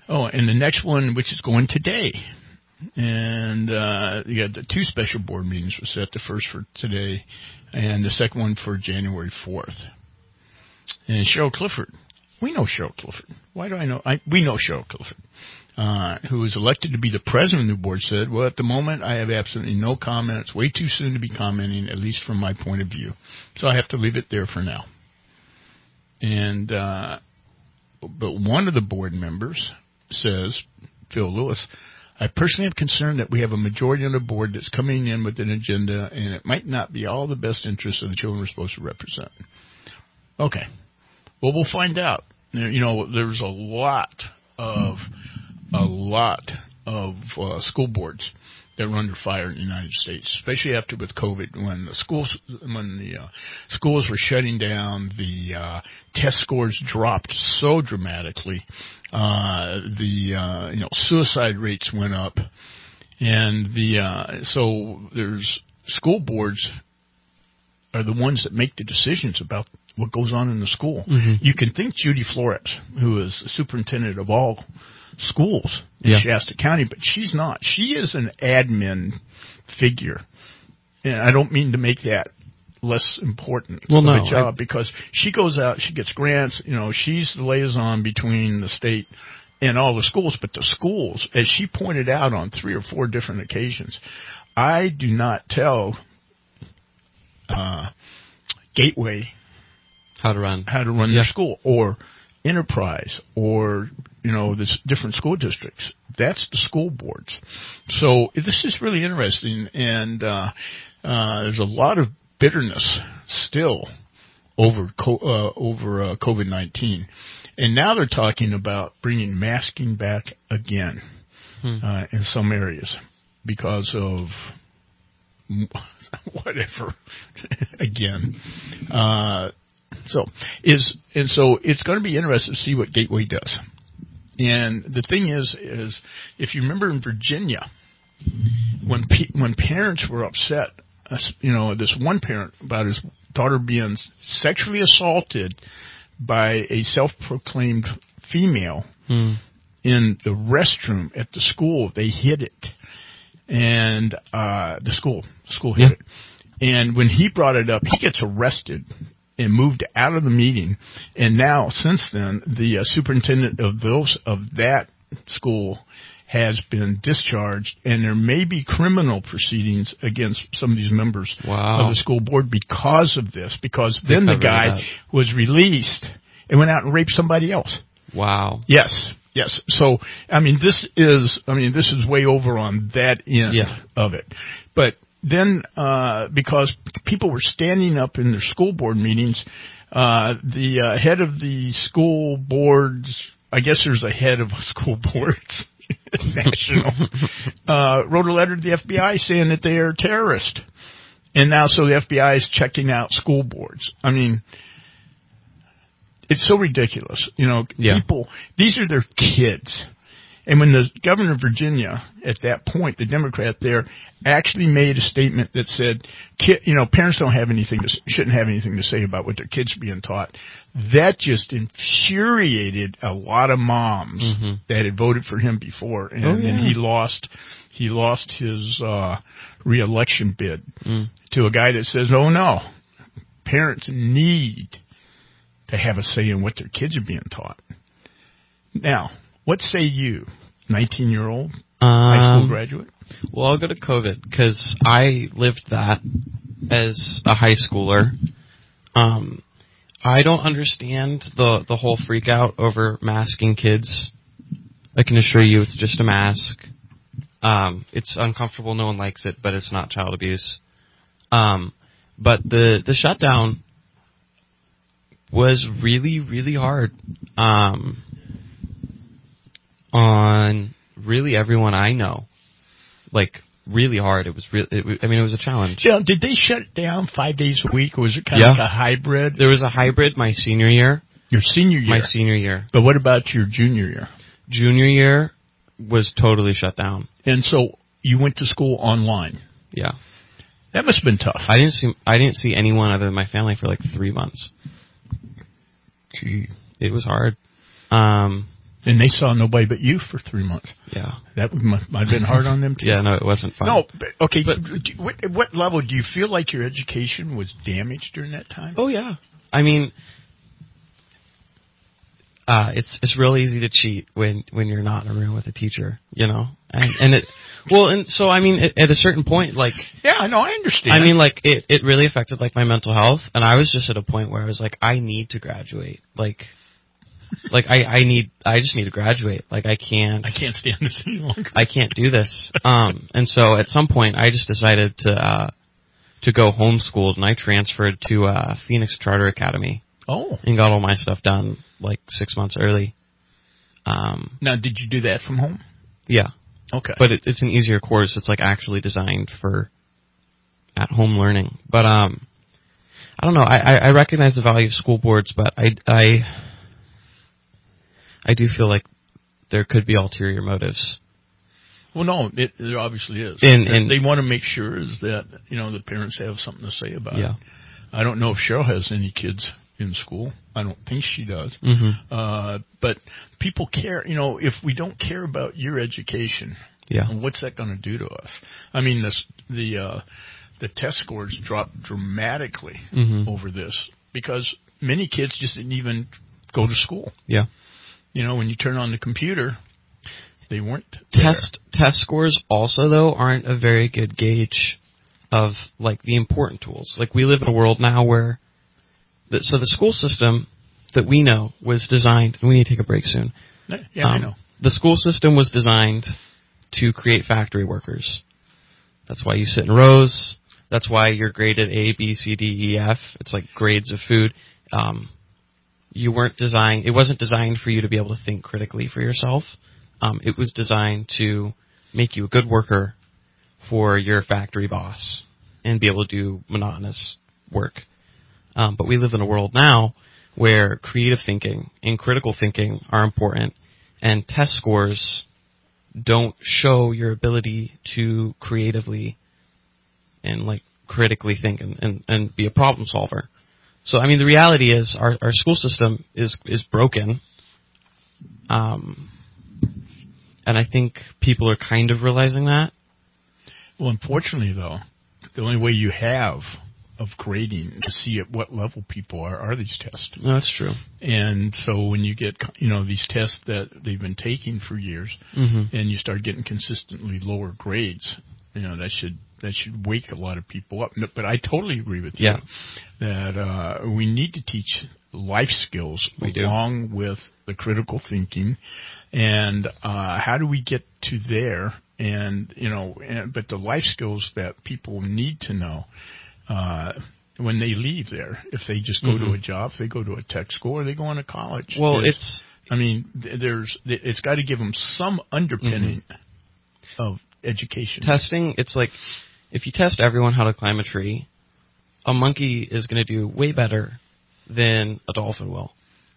Oh, and the next one, which is going today. And uh, you got the two special board meetings were set, the first for today and the second one for January fourth. And Cheryl Clifford. We know Cheryl Clifford. Why do I know? I, we know Cheryl Clifford, uh, who was elected to be the president of the board, said, well, at the moment, I have absolutely no comment. It's way too soon to be commenting, at least from my point of view. So I have to leave it there for now. And uh, but one of the board members says, Phil Lewis, I personally am concerned that we have a majority on the board that's coming in with an agenda, and it might not be all the best interests of the children we're supposed to represent. Okay. Well, we'll find out. You know, there's a lot of, a lot of uh, school boards that were under fire in the United States, especially after with COVID, when the schools, when the uh, schools were shutting down, the uh, test scores dropped so dramatically. Uh, the, uh, you know, suicide rates went up, and the, uh, so there's school boards are the ones that make the decisions about what goes on in the school. Mm-hmm. You can think Judy Flores, who is the superintendent of all schools in yeah. Shasta County, but she's not. She is an admin figure. And I don't mean to make that less important well, of no, a job I, because she goes out, she gets grants, you know, she's the liaison between the state and all the schools, but the schools, as she pointed out on three or four different occasions, I do not tell uh, Gateway how to run how to run yeah. their school or Enterprise or, you know, this different school districts. That's the school boards. So this is really interesting, and uh, uh, there's a lot of bitterness still over co- uh, over uh, COVID nineteen. And now they're talking about bringing masking back again hmm. uh, in some areas because of whatever. Again. Uh, so is and so it's going to be interesting to see what Gateway does. And the thing is, is if you remember in Virginia, when pe- when parents were upset, uh, you know, this one parent about his daughter being sexually assaulted by a self-proclaimed female hmm. in the restroom at the school, they hid it, and uh, the school school hid yeah. it. And when he brought it up, he gets arrested and moved out of the meeting. And now, since then, the uh, superintendent of those of that school has been discharged, and there may be criminal proceedings against some of these members wow. of the school board because of this, because then the guy that. was released and went out and raped somebody else. Wow. Yes, yes. So, I mean, this is, I mean, this is way over on that end yeah. of it. But then, uh, because people were standing up in their school board meetings, uh, the uh, head of the school boards, I guess there's a head of school boards, national, uh, wrote a letter to the F B I saying that they are terrorists. And now, so the F B I is checking out school boards. I mean, it's so ridiculous. You know, yeah. people, these are their kids. And when the governor of Virginia, at that point, the Democrat there, actually made a statement that said, kid, you know, parents don't have anything to, shouldn't have anything to say about what their kids are being taught. That just infuriated a lot of moms mm-hmm. that had voted for him before, and, oh, yeah. and he lost, he lost his uh, reelection bid mm. to a guy that says, "Oh no, parents need to have a say in what their kids are being taught." Now, what say you, nineteen-year-old um, high school graduate? Well, I'll go to COVID because I lived that as a high schooler. Um, I don't understand the, the whole freak out over masking kids. I can assure you it's just a mask. Um, it's uncomfortable. No one likes it, but it's not child abuse. Um, but the, the shutdown was really, really hard. Um, on really everyone I know, like really hard. It was really, it, I mean, it was a challenge. Yeah, did they shut it down five days a week, or was it kind yeah. of like a hybrid? There was a hybrid my senior year. Your senior year? My senior year. But what about your junior year? Junior year was totally shut down. And so you went to school online? Yeah. That must have been tough. I didn't see, I didn't see anyone other than my family for like three months. Gee. It was hard. Um, And they saw nobody but you for three months. Yeah. That might, might have been hard on them, too. Yeah, no, it wasn't fun. No, but, okay, but what, what level do you feel like your education was damaged during that time? Oh, yeah. I mean, uh, it's it's real easy to cheat when, when you're not in a room with a teacher, you know? And, and it, well, and so, I mean, at, at a certain point, like... Yeah, no, I understand. I mean, like, it, it really affected, like, my mental health, and I was just at a point where I was like, I need to graduate. Like... Like, I, I need, I just need to graduate. Like, I can't. I can't stand this any longer. I can't do this. Um, and so at some point, I just decided to, uh, to go homeschooled, and I transferred to, uh, Phoenix Charter Academy. Oh. And got all my stuff done, like, six months early. Um. Now, did you do that from home? Yeah. Okay. But it, it's an easier course. It's, like, actually designed for at-home learning. But, um, I don't know. I, I, I recognize the value of school boards, but I, I, I do feel like there could be ulterior motives. Well, no, it, there obviously is. In, in, they want to make sure is that, you know, the parents have something to say about yeah. it. I don't know if Cheryl has any kids in school. I don't think she does. Mm-hmm. Uh, but people care, you know, if we don't care about your education, yeah. what's that going to do to us? I mean, this, the, uh, the test scores dropped dramatically mm-hmm. over this because many kids just didn't even go to school. Yeah. You know, when you turn on the computer, they weren't test there. Test scores also, though, aren't a very good gauge of, like, the important tools. Like, we live in a world now where, the, so the school system that we know was designed, and we need to take a break soon. Yeah, um, I know. The school system was designed to create factory workers. That's why you sit in rows. That's why you're graded A, B, C, D, E, F. It's like grades of food. Um, You weren't designed, it wasn't designed for you to be able to think critically for yourself. Um, it was designed to make you a good worker for your factory boss and be able to do monotonous work. Um, but we live in a world now where creative thinking and critical thinking are important, and test scores don't show your ability to creatively and, like, critically think and, and, and be a problem solver. So, I mean, the reality is our, our school system is is broken, um, and I think people are kind of realizing that. Well, unfortunately, though, the only way you have of grading to see at what level people are are these tests. No, that's true. And so when you get, you know, these tests that they've been taking for years, mm-hmm. and you start getting consistently lower grades, you know, that should that should wake a lot of people up. But I totally agree with you yeah. that uh, we need to teach life skills we along do. with the critical thinking. And uh, how do we get to there? And, you know, and, but the life skills that people need to know uh, when they leave there, if they just go mm-hmm. to a job, if they go to a tech school, or they go on to college. Well, there's, it's... I mean, there's it's got to give them some underpinning mm-hmm. of education. Testing, it's like, if you test everyone how to climb a tree, a monkey is going to do way better than a dolphin will.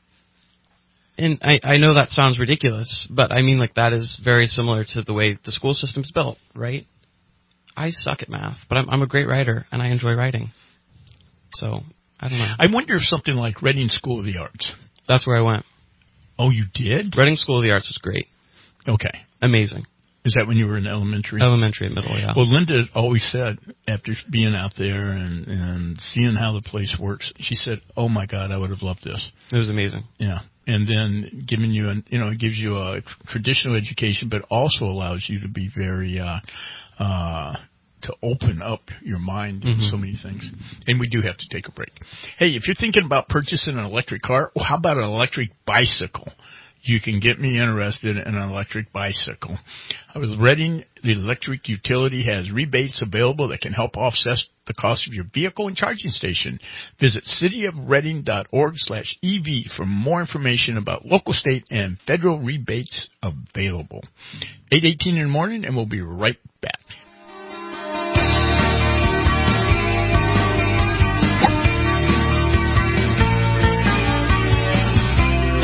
And I, I know that sounds ridiculous, but I mean, like, that is very similar to the way the school system's built, right? I suck at math, but I'm, I'm a great writer, and I enjoy writing. So, I don't know. I wonder if something like Reading School of the Arts. That's where I went. Oh, you did? Reading School of the Arts was great. Okay. Amazing. Is that when you were in elementary? Elementary and middle, yeah. Well, Linda always said, after being out there and, and seeing how the place works, she said, oh, my God, I would have loved this. It was amazing. Yeah. And then giving you, an, you know, it gives you a traditional education, but also allows you to be very, uh, uh, to open up your mind to mm-hmm. so many things. And we do have to take a break. Hey, if you're thinking about purchasing an electric car, well, how about an electric bicycle? You can get me interested in an electric bicycle. I was Reading, the electric utility has rebates available that can help offset the cost of your vehicle and charging station. Visit cityofreading.org slash EV for more information about local, state, and federal rebates available. eight eighteen in the morning, and we'll be right back.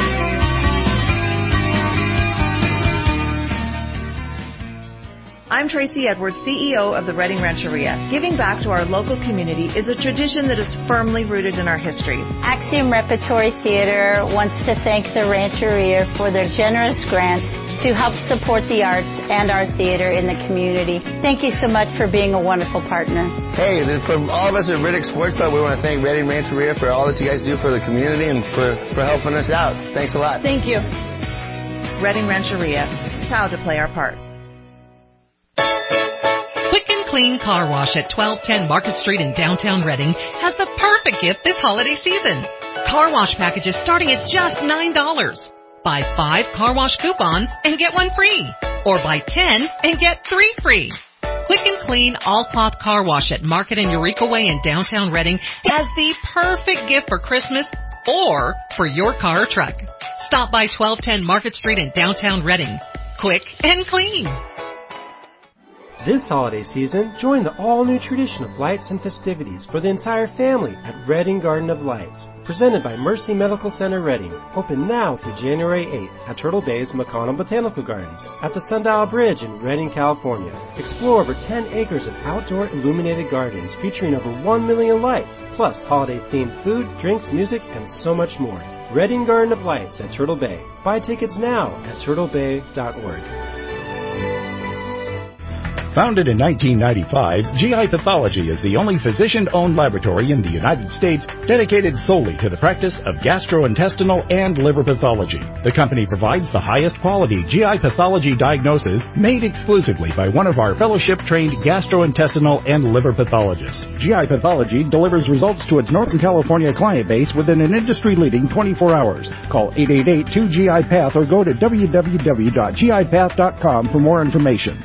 I'm Tracy Edwards, C E O of the Reading Rancheria. Giving back to our local community is a tradition that is firmly rooted in our history. Axiom Repertory Theater wants to thank the Rancheria for their generous grant to help support the arts and our theater in the community. Thank you so much for being a wonderful partner. Hey, from all of us at Riddick Sports Club, we want to thank Reading Rancheria for all that you guys do for the community and for, for helping us out. Thanks a lot. Thank you. Reading Rancheria, proud to play our part. Quick and Clean Car Wash at twelve ten Market Street in downtown Reading has the perfect gift this holiday season. Car wash packages starting at just nine dollars. Buy five car wash coupons and get one free. Or buy ten and get three free. Quick and Clean all-cloth car wash at Market and Eureka Way in downtown Reading has the perfect gift for Christmas or for your car or truck. Stop by twelve ten Market Street in downtown Reading. Quick and clean. This holiday season, join the all-new tradition of lights and festivities for the entire family at Reading Garden of Lights. Presented by Mercy Medical Center Reading. Open now through January eighth at Turtle Bay's McConnell Botanical Gardens. At the Sundial Bridge in Reading, California. Explore over ten acres of outdoor illuminated gardens featuring over one million lights, plus holiday-themed food, drinks, music, and so much more. Reading Garden of Lights at Turtle Bay. Buy tickets now at turtle bay dot org. Founded in nineteen ninety-five, G I Pathology is the only physician-owned laboratory in the United States dedicated solely to the practice of gastrointestinal and liver pathology. The company provides the highest quality G I pathology diagnosis made exclusively by one of our fellowship-trained gastrointestinal and liver pathologists. G I Pathology delivers results to its Northern California client base within an industry-leading twenty-four hours. Call eight eight eight, two G I path or go to w w w dot g i path dot com for more information.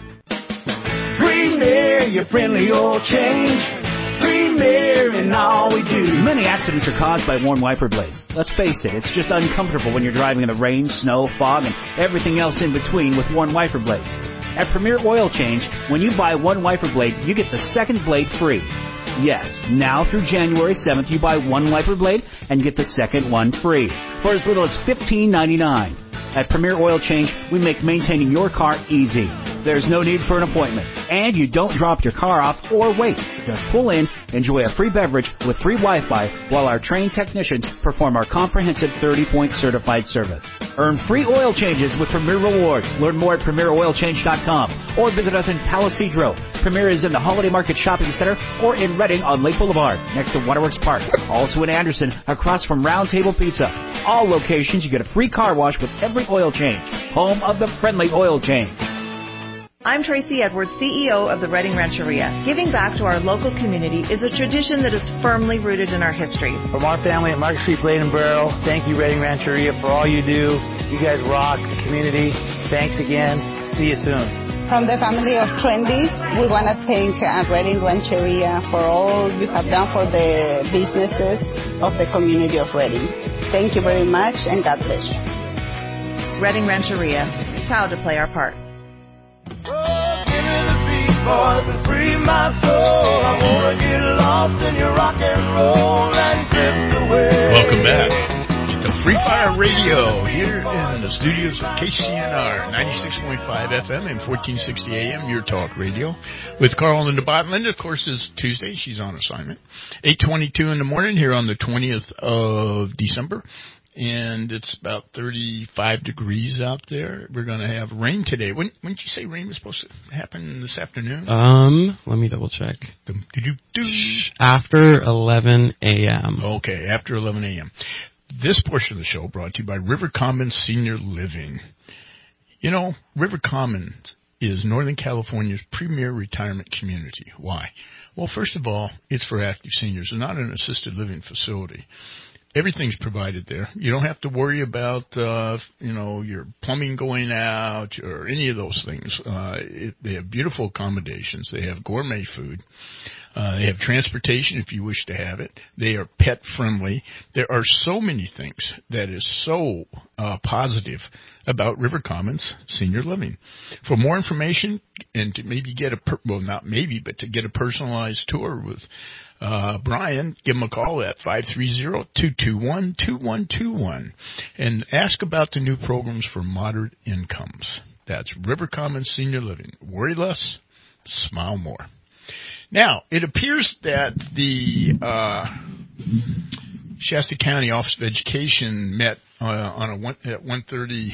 Premier, your friendly oil change. Premier in all we do. Many accidents are caused by worn wiper blades. Let's face it, it's just uncomfortable when you're driving in the rain, snow, fog, and everything else in between with worn wiper blades. At Premier Oil Change, when you buy one wiper blade, you get the second blade free. Yes, now through January seventh, you buy one wiper blade and get the second one free for as little as fifteen ninety-nine. At Premier Oil Change, we make maintaining your car easy. There's no need for an appointment, and you don't drop your car off or wait. Just pull in, enjoy a free beverage with free Wi-Fi while our trained technicians perform our comprehensive thirty-point certified service. Earn free oil changes with Premier Rewards. Learn more at premier oil change dot com or visit us in Palo Cedro. Premier is in the Holiday Market Shopping Center or in Reading on Lake Boulevard next to Waterworks Park. Also in Anderson across from Round Table Pizza. All locations you get a free car wash with every oil change. Home of the friendly oil change. I'm Tracy Edwards, C E O of the Reading Rancheria. Giving back to our local community is a tradition that is firmly rooted in our history. From our family at Market Street Blade and Barrel, thank you, Reading Rancheria, for all you do. You guys rock the community. Thanks again. See you soon. From the family of Trendy, we want to thank uh, Reading Rancheria for all you have done for the businesses of the community of Reading. Thank you very much, and God bless you. Reading Rancheria, proud to play our part. Boys, and free my soul. I wanna get lost in your rock and roll and drift away. Welcome back to Free Fire Radio here in the studios of K C N R ninety-six point five F M and fourteen sixty A M, your talk radio, with Carl and the Botland. Of course, it's Tuesday. She's on assignment. eight twenty-two in the morning here on the twentieth of December. And it's about thirty-five degrees out there. We're going to have rain today. When, when did you say rain was supposed to happen this afternoon? Um, let me double check. Did you do? After eleven a.m. Okay, after eleven a.m. This portion of the show brought to you by River Commons Senior Living. You know, River Commons is Northern California's premier retirement community. Why? Well, first of all, it's for active seniors and not an assisted living facility. Everything's provided there. You don't have to worry about, uh, you know, your plumbing going out or any of those things. Uh, it, they have beautiful accommodations. They have gourmet food. Uh, they have transportation if you wish to have it. They are pet friendly. There are so many things that is so uh, positive about River Commons Senior Living. For more information and to maybe get a, per- well, not maybe, but to get a personalized tour with Uh, Brian, give him a call at five three zero, two two one, two one two one and ask about the new programs for moderate incomes. That's River Commons Senior Living. Worry less, smile more. Now, it appears that the uh, Shasta County Office of Education met uh, on a one, at one thirty,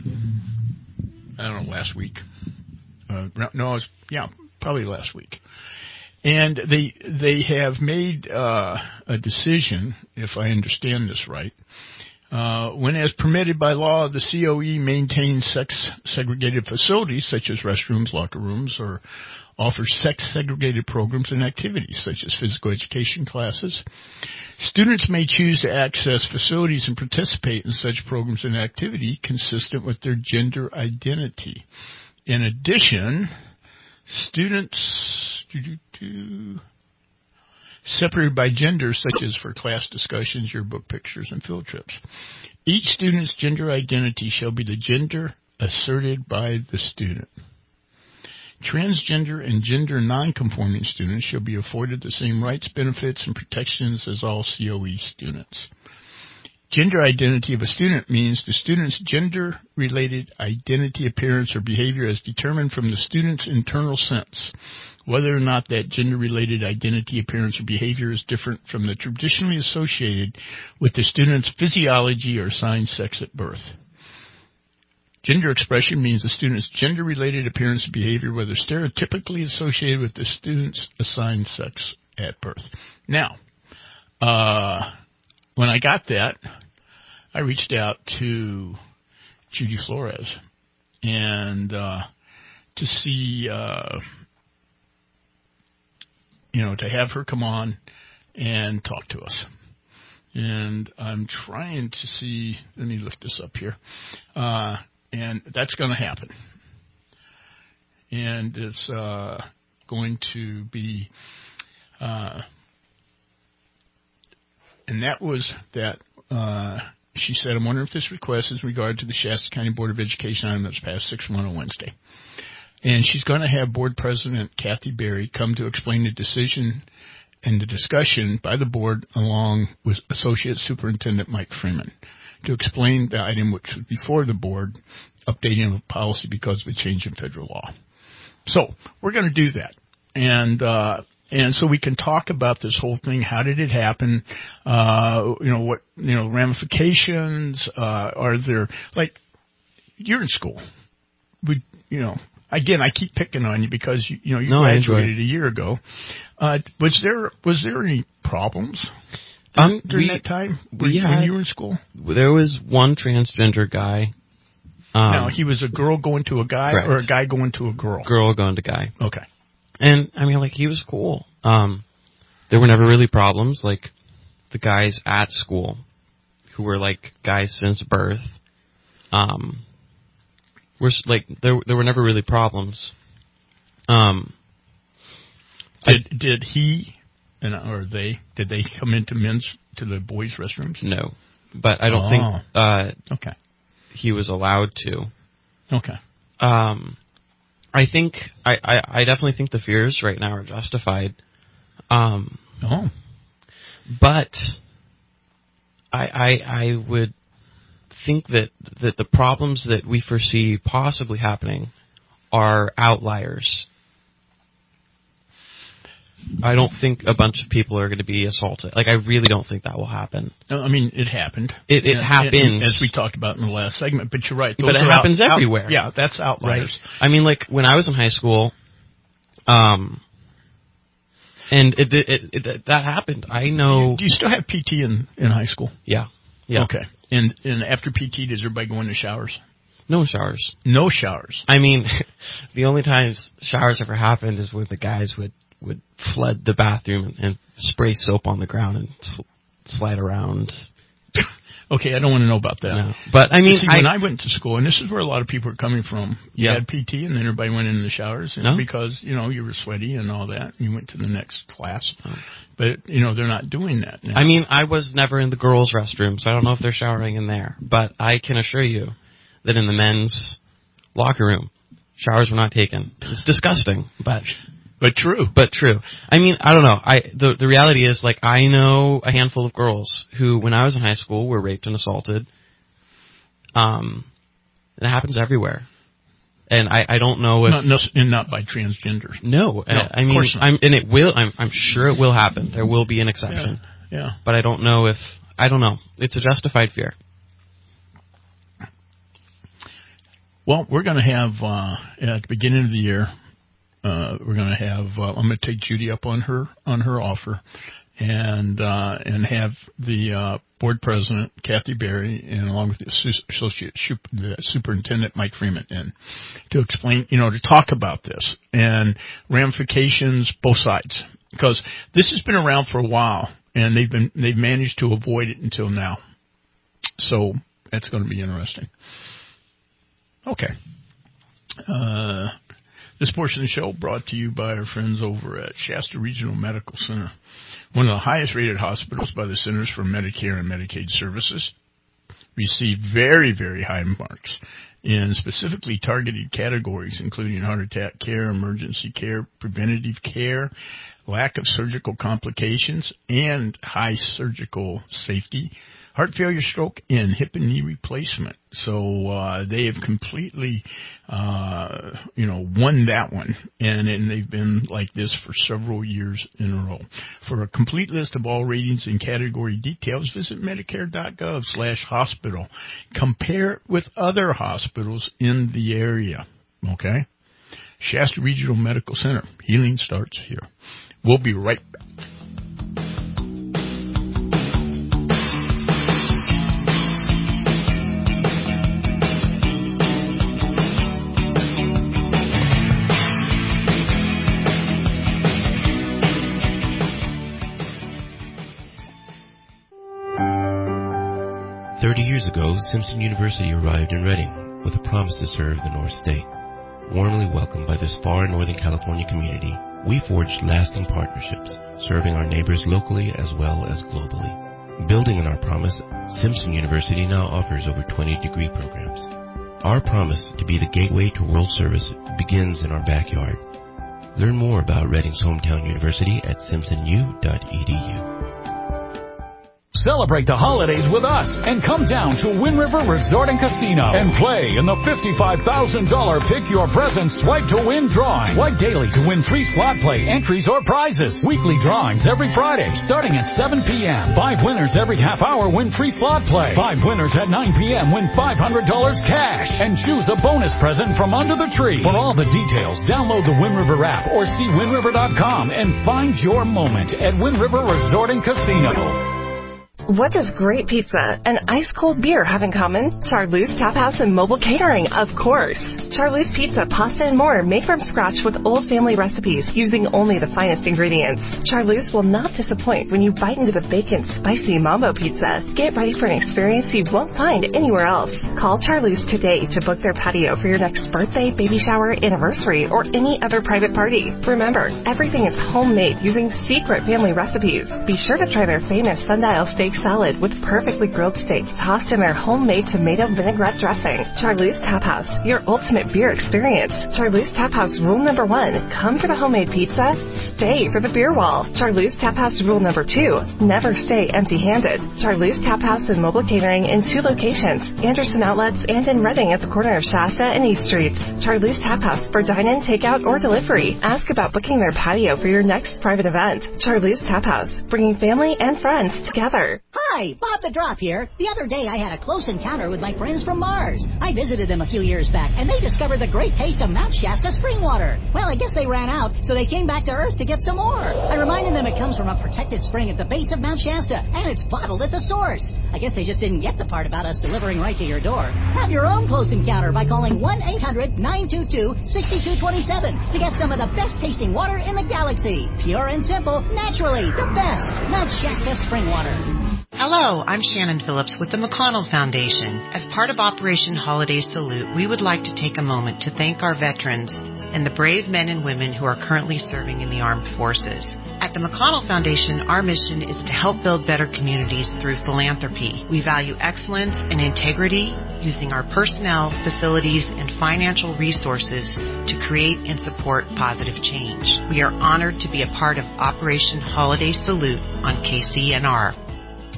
I don't know, last week. Uh, no, it was, yeah, probably last week. And they they have made uh, a decision, if I understand this right, uh, when as permitted by law, the C O E maintains sex-segregated facilities such as restrooms, locker rooms, or offers sex-segregated programs and activities such as physical education classes. Students may choose to access facilities and participate in such programs and activity consistent with their gender identity. In addition, students separated by gender, such as for class discussions, yearbook pictures, and field trips. Each student's gender identity shall be the gender asserted by the student. Transgender and gender nonconforming students shall be afforded the same rights, benefits, and protections as all C O E students. Gender identity of a student means the student's gender-related identity, appearance, or behavior as determined from the student's internal sense, whether or not that gender-related identity, appearance, or behavior is different from the traditionally associated with the student's physiology or assigned sex at birth. Gender expression means the student's gender-related appearance and behavior, whether stereotypically associated with the student's assigned sex at birth. Now, uh, when I got that, I reached out to Judy Flores and uh, to see, uh, you know, to have her come on and talk to us. And I'm trying to see, let me lift this up here. Uh, And that's going to happen. And it's uh, going to be, uh, and that was that, uh, she said, I'm wondering if this request is in regard to the Shasta County Board of Education item that's passed six one on Wednesday. And she's going to have Board President Kathy Berry come to explain the decision and the discussion by the board along with Associate Superintendent Mike Freeman, to explain the item which was before the board, updating of policy because of a change in federal law. So we're going to do that. And uh, and so we can talk about this whole thing. How did it happen? Uh, you know, what, you know, ramifications, uh, are there, like, you're in school. We, you know, again, I keep picking on you because, you, you know, you no, graduated a year ago. Uh, was there, was there any problems? Um, During we, that time, when, we had, when you were in school? There was one transgender guy. Um, now, he was a girl going to a guy, correct. or a guy going to a girl? Girl going to guy. Okay. And, I mean, like, he was cool. Um, there were never really problems. Like, the guys at school, who were, like, guys since birth, um, were, like, there there were never really problems. Um, Did, I, did he... And or they did they come into men's to the boys' restrooms? No, but I don't oh. think uh, okay he was allowed to. Okay. Um, I think I, I, I definitely think the fears right now are justified. Um, oh, but I, I I would think that that the problems that we foresee possibly happening are outliers. I don't think a bunch of people are going to be assaulted. Like, I really don't think that will happen. No, I mean, it happened. It, it and, happens. And, as we talked about in the last segment, but you're right. But it happens out, everywhere. Out, yeah, that's outliers. Right? I mean, like, when I was in high school, um, and it, it, it, it, that happened. I know... Do you, do you still have P T in, in high school? Yeah. Yeah. Okay. And, and after P T, does everybody go into showers? No showers. No showers. I mean, the only times showers ever happened is when the guys would... would flood the bathroom and, and spray soap on the ground and sl- slide around. Okay, I don't want to know about that. No. But, I mean... See, I, when I went to school, and this is where a lot of people are coming from, you yeah. had P T, and then everybody went into the showers and no? because, you know, you were sweaty and all that, and you went to the next class. Oh. But, you know, they're not doing that now. I mean, I was never in the girls' restroom, so I don't know if they're showering in there. But I can assure you that in the men's locker room, showers were not taken. It's disgusting, but... But true. But true. I mean, I don't know. I the the reality is, like, I know a handful of girls who, when I was in high school, were raped and assaulted. Um, it happens everywhere. And I, I don't know if not, no, and not by transgenders. No, no I, I mean, I'm, and it will. I'm, I'm sure it will happen. There will be an exception. Yeah, yeah. But I don't know if I don't know. It's a justified fear. Well, we're going to have uh, at the beginning of the year. Uh, we're going to have. Uh, I'm going to take Judy up on her on her offer, and uh, and have the uh, board president Kathy Berry, and along with the associate the superintendent Mike Freeman, in to explain, you know, to talk about this and ramifications both sides, because this has been around for a while, and they've been they've managed to avoid it until now. So that's going to be interesting. Okay. Uh, this portion of the show brought to you by our friends over at Shasta Regional Medical Center, one of the highest rated hospitals by the Centers for Medicare and Medicaid Services. Received very, very high marks in specifically targeted categories, including heart attack care, emergency care, preventative care, lack of surgical complications, and high surgical safety, heart failure, stroke, and hip and knee replacement. So uh, they have completely, uh, you know, won that one, and, and they've been like this for several years in a row. For a complete list of all ratings and category details, visit Medicare.gov slash hospital. Compare it with other hospitals in the area. Okay? Shasta Regional Medical Center. Healing starts here. We'll be right back. Thirty years ago, Simpson University arrived in Redding with a promise to serve the North State. Warmly welcomed by this far Northern California community, we forged lasting partnerships, serving our neighbors locally as well as globally. Building on our promise, Simpson University now offers over twenty degree programs. Our promise to be the gateway to world service begins in our backyard. Learn more about Redding's hometown university at simpson u dot e d u. Celebrate the holidays with us and come down to Wind River Resort and Casino and play in the fifty-five thousand dollars Pick Your Present Swipe to Win drawing. Swipe daily to win free slot play, entries, or prizes. Weekly drawings every Friday starting at seven p.m. Five winners every half hour win free slot play. Five winners at nine p.m. win five hundred dollars cash. And choose a bonus present from under the tree. For all the details, download the Wind River app or see wind river dot com and find your moment at Wind River Resort and Casino. What does great pizza and ice-cold beer have in common? Charleuse Tap House and Mobile Catering, of course. Charleuse Pizza, pasta, and more made from scratch with old family recipes using only the finest ingredients. Charleuse will not disappoint when you bite into the bacon, spicy Mambo Pizza. Get ready for an experience you won't find anywhere else. Call Charleuse today to book their patio for your next birthday, baby shower, anniversary, or any other private party. Remember, everything is homemade using secret family recipes. Be sure to try their famous sundial steak salad with perfectly grilled steak tossed in their homemade tomato vinaigrette dressing. Charleuse Tap House, your ultimate beer experience. Charleuse Tap House rule number one, come for the homemade pizza, stay for the beer wall. Charleuse Tap House rule number two, never stay empty-handed. Charleuse Tap House and Mobile Catering in two locations, Anderson Outlets and in Redding at the corner of Shasta and East Streets. Charleuse Tap House for dine-in, takeout, or delivery. Ask about booking their patio for your next private event. Charleuse Tap House, bringing family and friends together. Hi, Bob the Drop here. The other day I had a close encounter with my friends from Mars. I visited them a few years back, and they discovered the great taste of Mount Shasta spring water. Well, I guess they ran out, so they came back to Earth to get some more. I reminded them it comes from a protected spring at the base of Mount Shasta, and it's bottled at the source. I guess they just didn't get the part about us delivering right to your door. Have your own close encounter by calling one eight hundred nine two two six two two seven to get some of the best tasting water in the galaxy. Pure and simple, naturally, the best. Mount Shasta spring water. Hello, I'm Shannon Phillips with the McConnell Foundation. As part of Operation Holiday Salute, we would like to take a moment to thank our veterans and the brave men and women who are currently serving in the armed forces. At the McConnell Foundation, our mission is to help build better communities through philanthropy. We value excellence and integrity, using our personnel, facilities, and financial resources to create and support positive change. We are honored to be a part of Operation Holiday Salute on K C N R.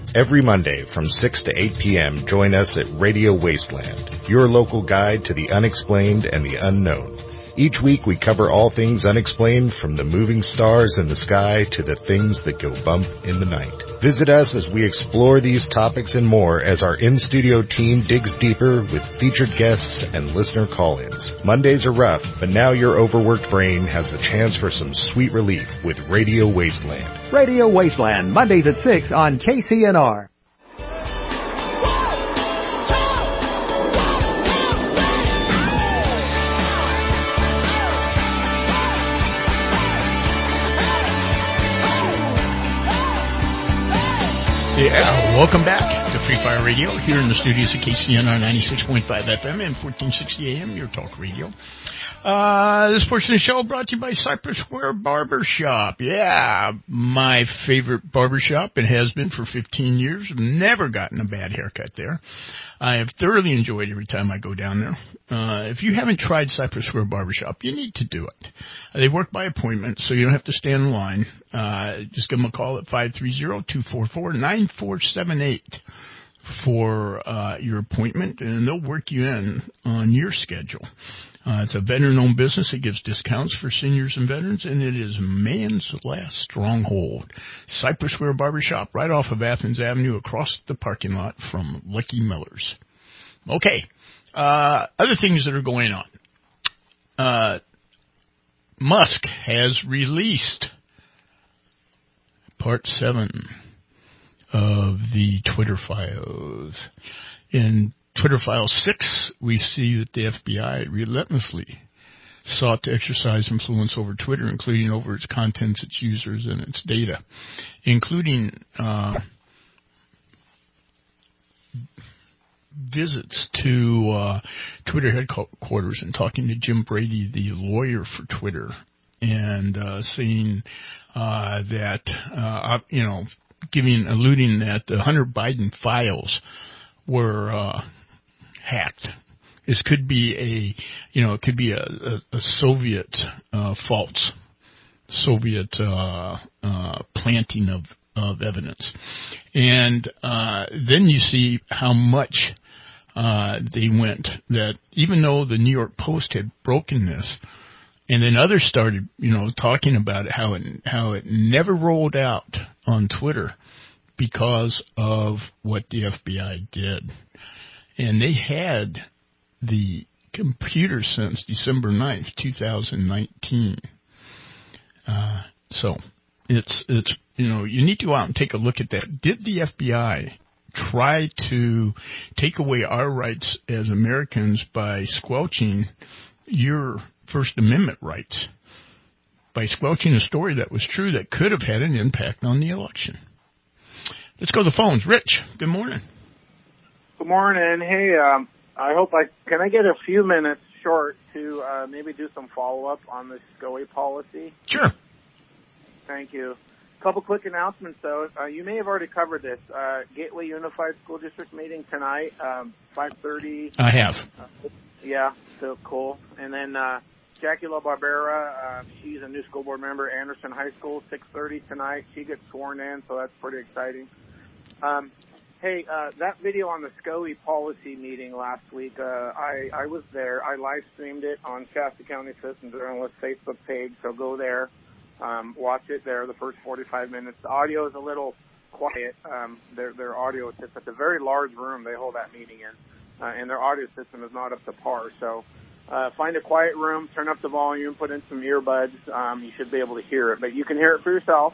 Every Monday from six to eight p.m., join us at Radio Wasteland, your local guide to the unexplained and the unknown. Each week we cover all things unexplained, from the moving stars in the sky to the things that go bump in the night. Visit us as we explore these topics and more as our in-studio team digs deeper with featured guests and listener call-ins. Mondays are rough, but now your overworked brain has the chance for some sweet relief with Radio Wasteland. Radio Wasteland, Mondays at six on K C N R. Yeah, welcome back to Free Fire Radio here in the studios of K C N R ninety-six point five F M and fourteen sixty A M, your talk radio. Uh, this portion of the show brought to you by Cypress Square Barbershop. Yeah, my favorite barbershop. It has been for fifteen years. Never gotten a bad haircut there. I have thoroughly enjoyed every time I go down there. Uh, if you haven't tried Cypress Square Barbershop, you need to do it. Uh, they work by appointment, so you don't have to stand in line. Uh, just give them a call at five three zero, two four four, nine four seven eight for uh, your appointment, and they'll work you in on your schedule. Uh, it's a veteran-owned business. It gives discounts for seniors and veterans, and it is man's last stronghold. Cypress Square Barbershop, right off of Athens Avenue, across the parking lot from Lucky Miller's. Okay, uh, other things that are going on. Uh, Musk has released Part seven of the Twitter files. In Twitter file six, we see that the F B I relentlessly sought to exercise influence over Twitter, including over its contents, its users, and its data, including uh, visits to uh, Twitter headquarters and talking to Jim Brady, the lawyer for Twitter, and uh, saying uh, that, uh, you know, giving, alluding that the Hunter Biden files were uh, hacked. This could be a, you know, it could be a, a, a Soviet uh, false Soviet uh, uh, planting of, of evidence. And uh, then you see how much uh, they went, that even though the New York Post had broken this, and then others started, you know, talking about it, how it, how it never rolled out on Twitter because of what the F B I did. And they had the computer since December ninth, twenty nineteen. Uh, so it's, it's, you know, you need to go out and take a look at that. Did the F B I try to take away our rights as Americans by squelching your First Amendment rights, by squelching a story that was true that could have had an impact on the election? Let's go to the phones. Rich, good morning. Good morning. Hey, um, I hope I can I get a few minutes short to uh, maybe do some follow-up on the SCOE policy? Sure. Thank you. A couple quick announcements, though. Uh, you may have already covered this. Uh, Gateway Unified School District meeting tonight, um, five thirty. I have. Uh, yeah, so cool. And then uh, Jackie LaBarbera, uh, she's a new school board member, Anderson High School, six thirty tonight. She gets sworn in, so that's pretty exciting. Um, hey, uh, that video on the SCOE policy meeting last week, uh, I, I was there. I live streamed it on Shasta County Citizen Journalist Facebook page, so go there. Um, watch it there, the first forty-five minutes. The audio is a little quiet. Um, their, their audio system, it's a very large room they hold that meeting in, uh, and their audio system is not up to par. So uh, find a quiet room, turn up the volume, put in some earbuds. Um, you should be able to hear it, but you can hear it for yourself.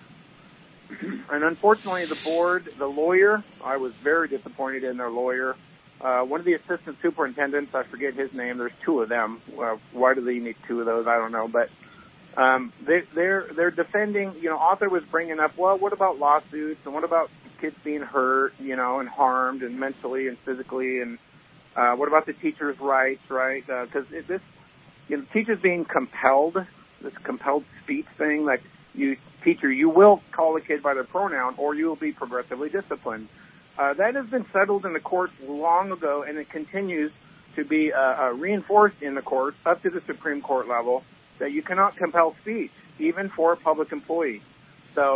And unfortunately, the board, the lawyer, I was very disappointed in their lawyer. Uh, one of the assistant superintendents, I forget his name. There's two of them. Well, why do they need two of those? I don't know, but Um, they, they're, they're defending, you know, author was bringing up, well, what about lawsuits and what about kids being hurt, you know, and harmed and mentally and physically, and, uh, what about the teachers' rights, right? Uh, cause it, this, you know, teachers being compelled, this compelled speech thing, like you, teacher, you will call a kid by their pronoun or you will be progressively disciplined. Uh, that has been settled in the courts long ago, and it continues to be, uh, uh reinforced in the courts up to the Supreme Court level, that you cannot compel speech, even for a public employee. So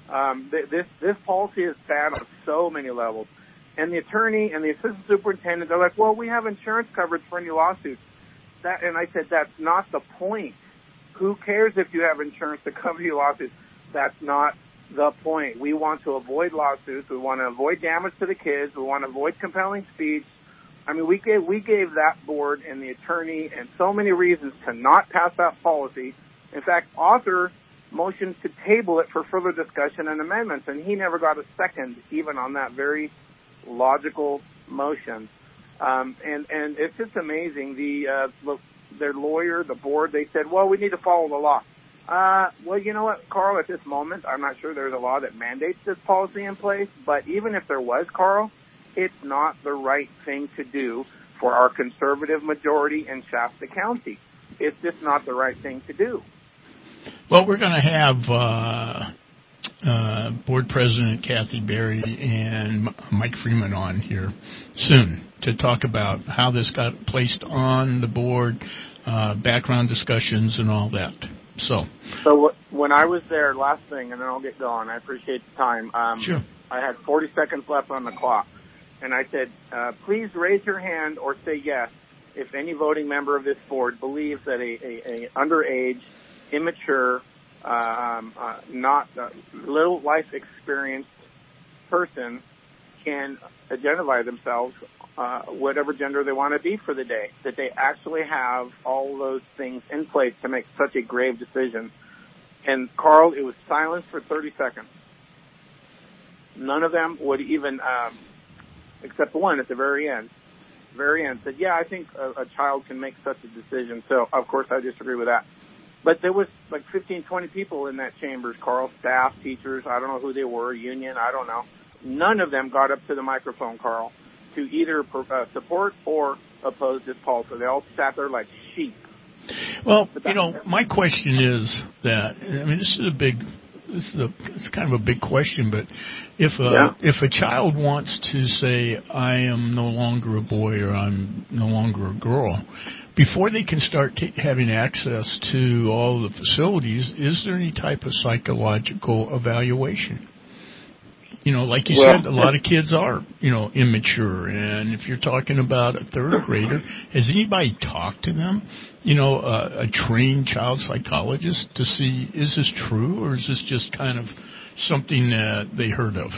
Um, th- this this policy is bad on so many levels. And the attorney and the assistant superintendent, they're like, well, we have insurance coverage for any lawsuits. That, and I said, that's not the point. Who cares if you have insurance to cover your lawsuits? That's not the point. We want to avoid lawsuits. We want to avoid damage to the kids. We want to avoid compelling speech. I mean, we gave we gave that board and the attorney and so many reasons to not pass that policy. In fact, author motioned to table it for further discussion and amendments, and he never got a second even on that very logical motion. Um, and, and it's just amazing. The uh, look, their lawyer, the board, they said, well, we need to follow the law. Uh, well, you know what, Carl, at this moment, I'm not sure there's a law that mandates this policy in place, but even if there was, Carl, it's not the right thing to do for our conservative majority in Shasta County. It's just not the right thing to do. Well, we're going to have uh, uh, Board President Kathy Berry and Mike Freeman on here soon to talk about how this got placed on the board, uh, background discussions, and all that. So, so when I was there, last thing, and then I'll get going. I appreciate the time. Um, sure. I had forty seconds left on the clock, and I said, uh, please raise your hand or say yes if any voting member of this board believes that a, a, a underage, immature, um, uh, not uh, little life experienced person can identify themselves uh, whatever gender they want to be for the day, that they actually have all those things in place to make such a grave decision. And, Carl, it was silence for thirty seconds. None of them would even, um, except one at the very end, very end, said, yeah, I think a, a child can make such a decision. So, of course, I disagree with that. But there was like fifteen, twenty people in that chambers, Carl, staff, teachers, I don't know who they were, union, I don't know. None of them got up to the microphone, Carl, to either uh, support or oppose this policy. They all sat there like sheep. Well, you know, my question is that, I mean, this is a big, this is a, it's kind of a big question, but if a, yeah. if a child wants to say, I am no longer a boy or I'm no longer a girl, before they can start t- having access to all the facilities, is there any type of psychological evaluation? You know, like you well, said, a lot of kids are, you know, immature. And if you're talking about a third grader, has anybody talked to them, you know, uh, a trained child psychologist to see, is this true or is this just kind of something that they heard of?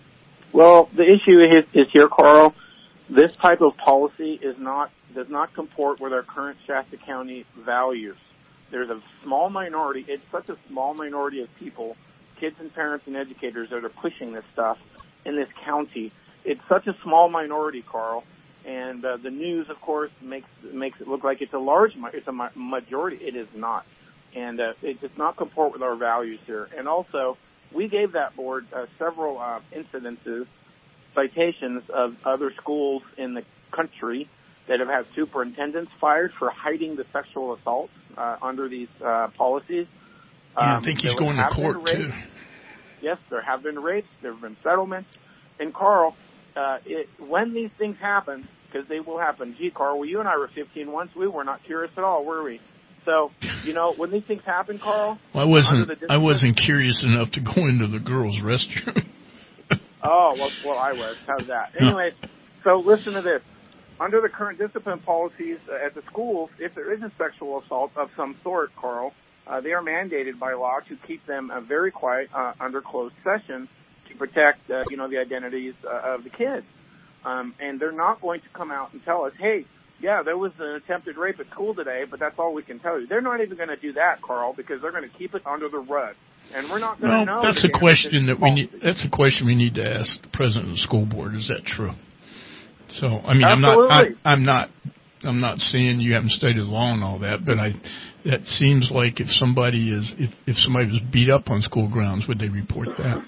Well, the issue is, is here, Carl. This type of policy is not does not comport with our current Shasta County values. There's a small minority. It's such a small minority of people, kids and parents and educators, that are pushing this stuff in this county. It's such a small minority, Carl, and uh, the news, of course, makes makes it look like it's a large, it's a majority. It is not, and uh, it does not comport with our values here. And also, we gave that board uh, several uh, incidences, citations of other schools in the country that have had superintendents fired for hiding the sexual assaults uh, under these uh, policies. Yeah, Um, I think he's there going to have court, been too. rapes. Yes, there have been rapes. There have been settlements. And, Carl, uh, it, when these things happen, because they will happen, gee, Carl, well, you and I were fifteen once. We were not curious at all, were we? So, you know, when these things happen, Carl. Well, I wasn't. the I wasn't curious enough to go into the girls' restroom. Oh, well, well, I was. How's that? Anyway, so listen to this. Under the current discipline policies uh, at the schools, if there is a sexual assault of some sort, Carl, uh, they are mandated by law to keep them uh, very quiet uh, under closed session to protect, uh, you know, the identities uh, of the kids. Um, and they're not going to come out and tell us, hey, yeah, there was an attempted rape at school today, but that's all we can tell you. They're not even going to do that, Carl, because they're going to keep it under the rug. And we're not going to well, know. that's a question that we need. That's a question we need to ask the president of the school board. Is that true? So, I mean, Absolutely. I'm not. I, I'm not. I'm not saying you haven't studied the law and all that, but I. That seems like if somebody is, if if somebody was beat up on school grounds, would they report that?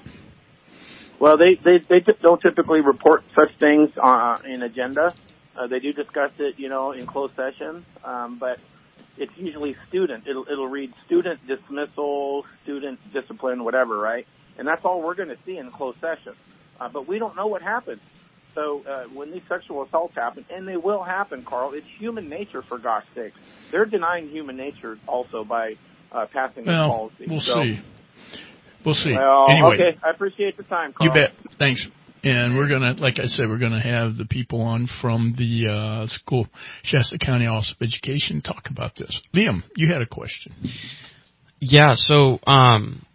Well, they they they don't typically report such things uh, in agenda. Uh, they do discuss it, you know, in closed session, um, but it's usually student. It'll it'll read student dismissal, student discipline, whatever, right? And that's all we're going to see in closed session. Uh, but we don't know what happens. So uh, when these sexual assaults happen, and they will happen, Carl, it's human nature, for gosh sake. They're denying human nature also by uh, passing well, this policy. We'll so, see. We'll see. Well, anyway, okay. I appreciate the time, Carl. You bet. Thanks. And we're going to, like I said, we're going to have the people on from the uh, school, Shasta County Office of Education, talk about this. Liam, you had a question. Yeah, so um,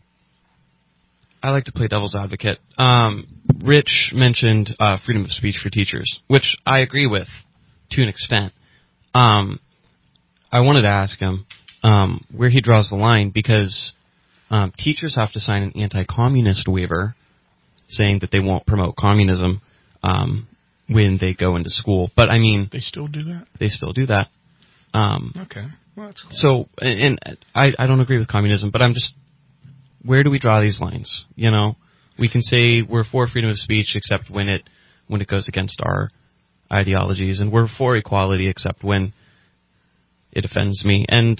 I like to play devil's advocate. Um, Rich mentioned uh, freedom of speech for teachers, which I agree with to an extent. Um, I wanted to ask him um, where he draws the line, because um, teachers have to sign an anti-communist waiver saying that they won't promote communism um, when they go into school. But, I mean... They still do that? They still do that. Um, okay. Well, that's cool. So, and, and I, I don't agree with communism, but I'm just... Where do we draw these lines? You know, we can say we're for freedom of speech except when it when it goes against our ideologies, and we're for equality except when it offends me. And...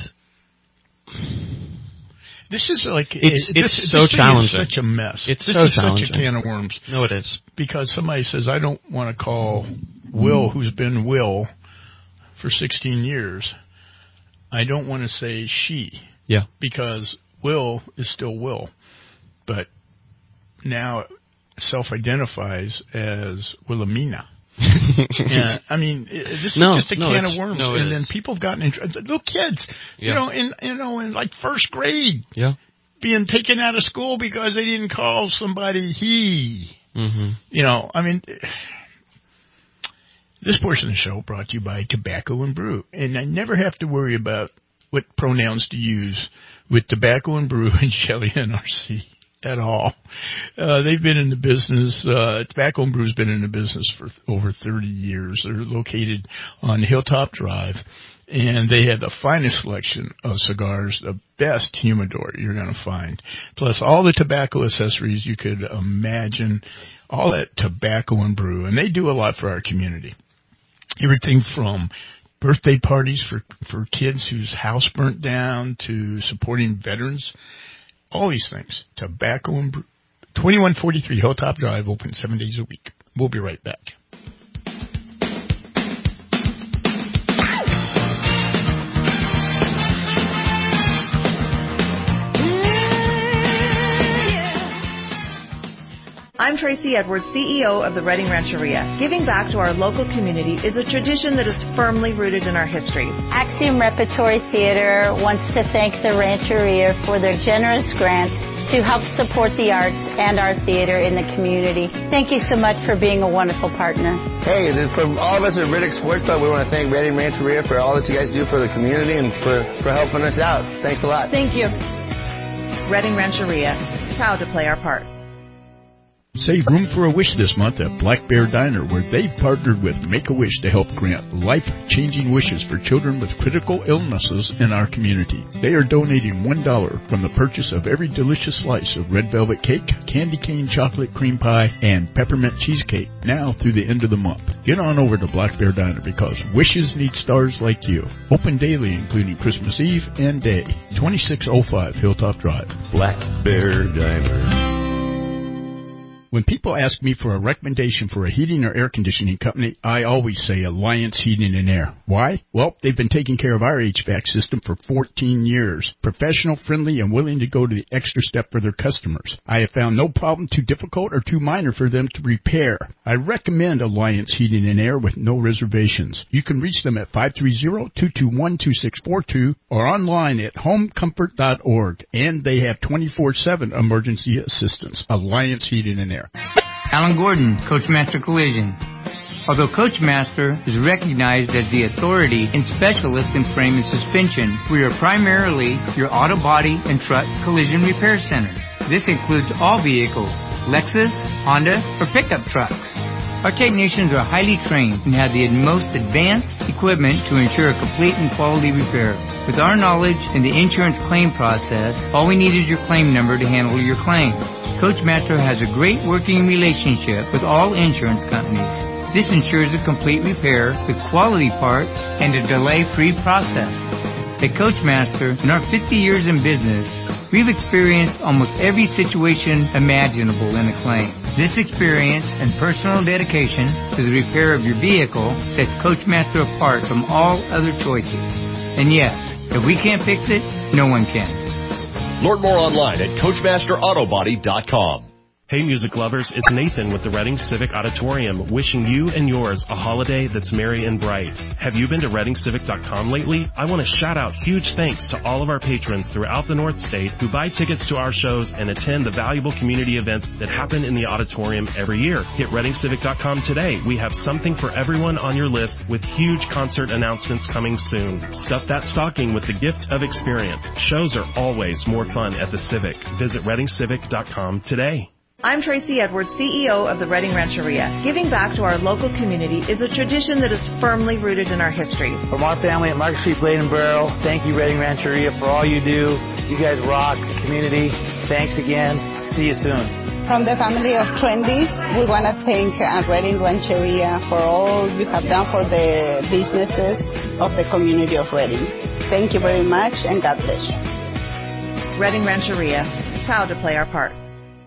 This is like it's it, it's this, so this challenging. Is such a mess. It's this so is challenging. Such a can of worms. No, it is, because somebody says I don't want to call Will, who's been Will for sixteen years. I don't want to say she. Yeah. Because Will is still Will, but now self-identifies as Wilhelmina. Yeah, I mean, this no, is just a no, can of worms, no, and is. then people have gotten in, little kids, yeah. you know, in you know, in like first grade, yeah, being taken out of school because they didn't call somebody he. Mm-hmm. You know, I mean, this portion of the show brought to you by Tobacco and Brew, and I never have to worry about what pronouns to use with Tobacco and Brew and Shelley N R C. At all. Uh, they've been in the business, uh, Tobacco and Brew's been in the business for over thirty years. They're located on Hilltop Drive, and they have the finest selection of cigars, the best humidor you're going to find, plus all the tobacco accessories you could imagine, all that Tobacco and Brew. And they do a lot for our community. Everything from birthday parties for, for kids whose house burnt down to supporting veterans. All these things. Tobacco and Brew. twenty-one forty-three Hilltop Drive, open seven days a week. We'll be right back. I'm Tracy Edwards, C E O of the Reading Rancheria. Giving back to our local community is a tradition that is firmly rooted in our history. Axiom Repertory Theater wants to thank the Rancheria for their generous grant to help support the arts and our theater in the community. Thank you so much for being a wonderful partner. Hey, from all of us at Riddick Sports Club, we want to thank Reading Rancheria for all that you guys do for the community and for, for helping us out. Thanks a lot. Thank you. Reading Rancheria, proud to play our part. Save room for a wish this month at Black Bear Diner, where they've partnered with Make-A-Wish to help grant life-changing wishes for children with critical illnesses in our community. They are donating one dollar from the purchase of every delicious slice of red velvet cake, candy cane chocolate cream pie, and peppermint cheesecake now through the end of the month. Get on over to Black Bear Diner because wishes need stars like you. Open daily, including Christmas Eve and Day. twenty-six oh five Hilltop Drive. Black Bear Diner. When people ask me for a recommendation for a heating or air conditioning company, I always say Alliance Heating and Air. Why? Well, they've been taking care of our H V A C system for fourteen years. Professional, friendly, and willing to go to the extra step for their customers. I have found no problem too difficult or too minor for them to repair. I recommend Alliance Heating and Air with no reservations. You can reach them at five three zero, two two one, two six four two or online at home comfort dot org. And they have twenty-four seven emergency assistance. Alliance Heating and Air. Alan Gordon, Coachmaster Collision. Although Coachmaster is recognized as the authority and specialist in frame and suspension, we are primarily your auto body and truck collision repair center. This includes all vehicles, Lexus, Honda, or pickup trucks. Our technicians are highly trained and have the most advanced equipment to ensure a complete and quality repair. With our knowledge in the insurance claim process, all we need is your claim number to handle your claim. Coachmaster has a great working relationship with all insurance companies. This ensures a complete repair with quality parts and a delay-free process. At Coachmaster, in our fifty years in business, we've experienced almost every situation imaginable in a claim. This experience and personal dedication to the repair of your vehicle sets Coachmaster apart from all other choices. And yes, if we can't fix it, no one can. Learn more online at coachmaster auto body dot com. Hey music lovers, it's Nathan with the Reading Civic Auditorium, wishing you and yours a holiday that's merry and bright. Have you been to reading civic dot com lately? I want to shout out huge thanks to all of our patrons throughout the North State who buy tickets to our shows and attend the valuable community events that happen in the auditorium every year. Hit reading civic dot com today. We have something for everyone on your list with huge concert announcements coming soon. Stuff that stocking with the gift of experience. Shows are always more fun at the Civic. Visit reading civic dot com today. I'm Tracy Edwards, C E O of the Reading Rancheria. Giving back to our local community is a tradition that is firmly rooted in our history. From our family at Market Street Blade and Barrel, thank you, Reading Rancheria, for all you do. You guys rock the community. Thanks again. See you soon. From the family of Trendy, we want to thank uh, Reading Rancheria for all you have done for the businesses of the community of Reading. Thank you very much, and God bless you. Reading Rancheria, proud to play our part.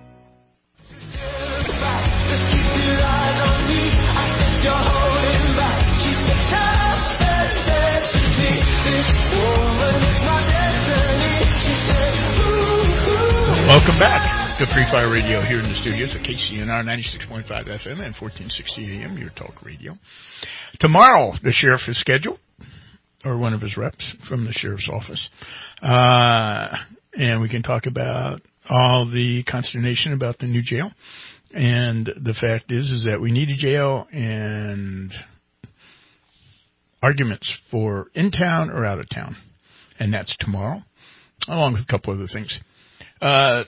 Just keep your eyes on me. I said you're holding back. She said, "Tough as there should be. This woman is my destiny." She said, ooh, ooh. Welcome back to Free Fire Radio here in the studios at K C N R ninety-six point five F M and fourteen sixty A M, your talk radio. Tomorrow, the sheriff is scheduled, or one of his reps from the sheriff's office. Uh, and we can talk about all the consternation about the new jail. And the fact is, is that we need a jail and arguments for in town or out of town. And that's tomorrow, along with a couple other things. Uh,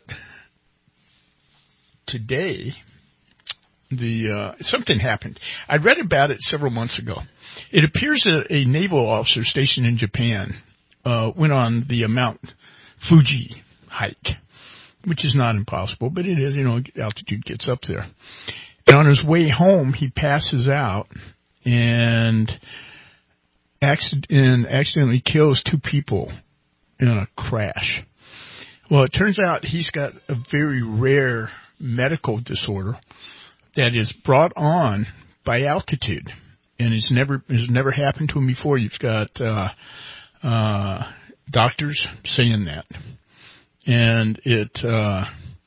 today, the, uh, something happened. I read about it several months ago. It appears that a naval officer stationed in Japan, uh, went on the Mount Fuji hike, which is not impossible, but it is, you know, altitude gets up there. And on his way home, he passes out and, accident, and accidentally kills two people in a crash. Well, it turns out he's got a very rare medical disorder that is brought on by altitude, and it's never has never happened to him before. You've got uh, uh, doctors saying that. And it, uh,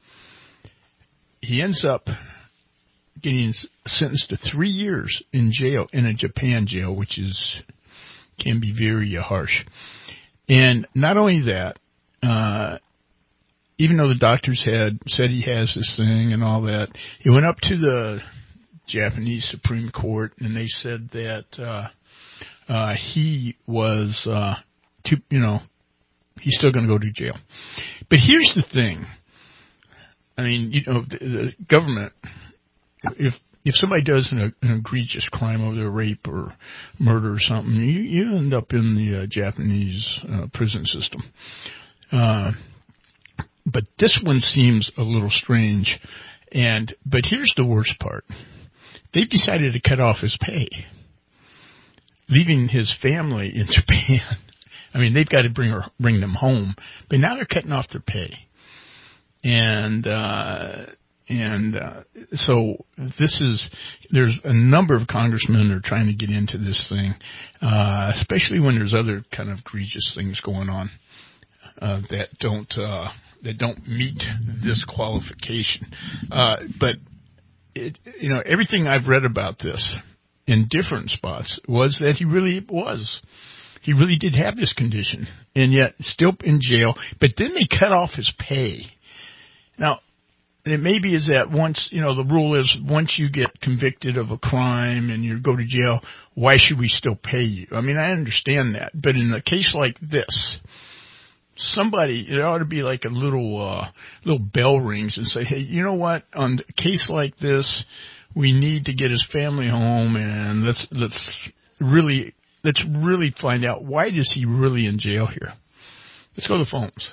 he ends up getting sentenced to three years in jail, in a Japan jail, which is, can be very uh, harsh. And not only that, uh, even though the doctors had said he has this thing and all that, he went up to the Japanese Supreme Court and they said that, uh, uh, he was, uh, too, you know, he's still going to go to jail. But here's the thing. I mean, you know, the, the government, if if somebody does an, an egregious crime, whether rape or murder or something, you, you end up in the uh, Japanese uh, prison system. Uh, but this one seems a little strange. And but here's the worst part. They've decided to cut off his pay, leaving his family in Japan. I mean, they've got to bring her, bring them home, but now they're cutting off their pay. And, uh, and, uh, so this is, there's a number of congressmen that are trying to get into this thing, uh, especially when there's other kind of egregious things going on, uh, that don't, uh, that don't meet this qualification. Uh, but it, you know, everything I've read about this in different spots was that he really was. He really did have this condition, and yet still in jail, but then they cut off his pay. Now, it maybe is that once, you know, the rule is once you get convicted of a crime and you go to jail, why should we still pay you? I mean, I understand that, but in a case like this, somebody, it ought to be like a little, uh, little bell rings and say, hey, you know what, on a case like this, we need to get his family home and let's, let's really, Let's really find out, why is he really in jail here? Let's go to the phones.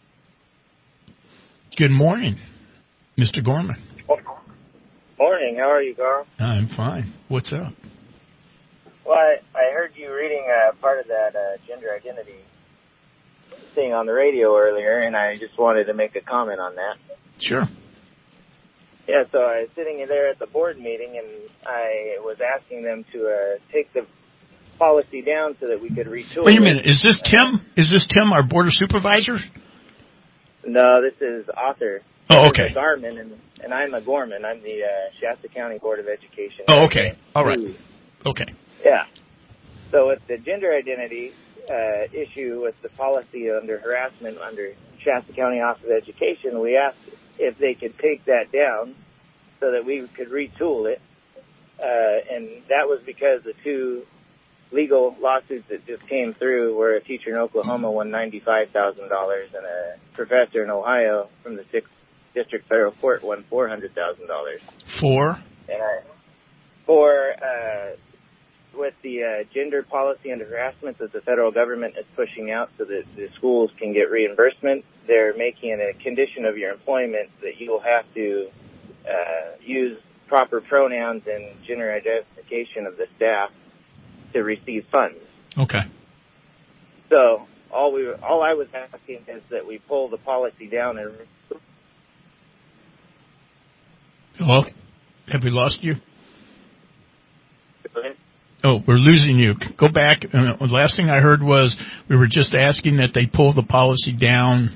Good morning, Mister Gorman. Morning. How are you, Carl? I'm fine. What's up? Well, I, I heard you reading uh, part of that uh, gender identity thing on the radio earlier, and I just wanted to make a comment on that. Sure. Yeah, so I was sitting there at the board meeting, and I was asking them to uh, take the policy down so that we could retool. Wait a minute. Is this Tim? Is this Tim, our board of supervisors? No, this is Arthur. Oh, okay. Garman, and, and I'm a Gorman. I'm the uh, Shasta County Board of Education. Oh, okay. All right. Okay. Yeah. So with the gender identity uh, issue with the policy under harassment under Shasta County Office of Education, we asked if they could take that down so that we could retool it. Uh, and that was because the two legal lawsuits that just came through where a teacher in Oklahoma won ninety-five thousand dollars and a professor in Ohio from the sixth District Federal Court won four hundred thousand dollars. For? And I, for, uh, with the uh, gender policy and harassment that the federal government is pushing out so that the schools can get reimbursement, they're making it a condition of your employment that you will have to uh, use proper pronouns and gender identification of the staff to receive funds. Okay. So all we were, all I was asking is that we pull the policy down and. Hello? Have we lost you? Oh, we're losing you. Go back. Uh, the last thing I heard was we were just asking that they pull the policy down.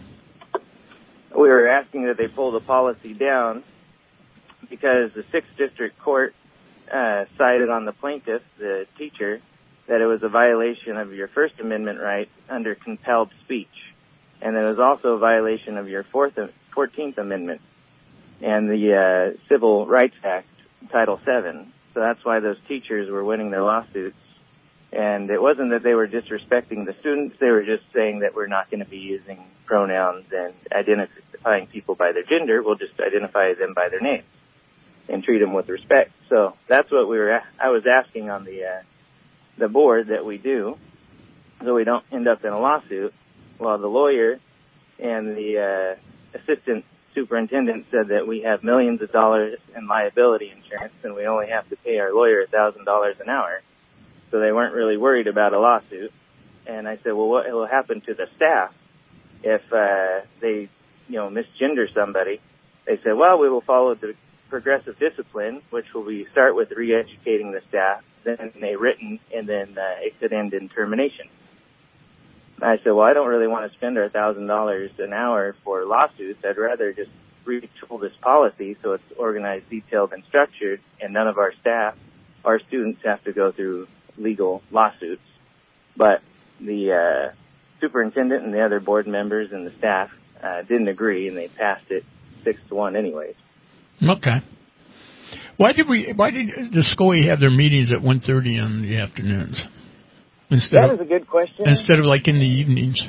We were asking that they pull the policy down because the sixth District Court uh, cited on the plaintiff, the teacher, that it was a violation of your First Amendment right under compelled speech. And it was also a violation of your fourth, fourteenth Amendment and the uh, Civil Rights Act, Title seven. So that's why those teachers were winning their lawsuits. And it wasn't that they were disrespecting the students. They were just saying that we're not going to be using pronouns and identifying people by their gender. We'll just identify them by their names and treat them with respect. So that's what we were. I was asking on the uh, the board that we do, so we don't end up in a lawsuit. While the lawyer and the uh, assistant superintendent said that we have millions of dollars in liability insurance and we only have to pay our lawyer a thousand dollars an hour. So they weren't really worried about a lawsuit. And I said, well, what will happen to the staff if uh, they, you know, misgender somebody? They said, well, we will follow the progressive discipline, which will be start with re-educating the staff, then a written, and then uh, it could end in termination. I said, well, I don't really want to spend our one thousand dollars an hour for lawsuits. I'd rather just retool this policy so it's organized, detailed, and structured, and none of our staff, our students, have to go through legal lawsuits. But the uh, superintendent and the other board members and the staff uh, didn't agree, and they passed it six to one anyways. Okay. Why did we? Why did the S C O E have their meetings at one thirty in the afternoons? Instead that of, is a good question. Instead of like in the evenings.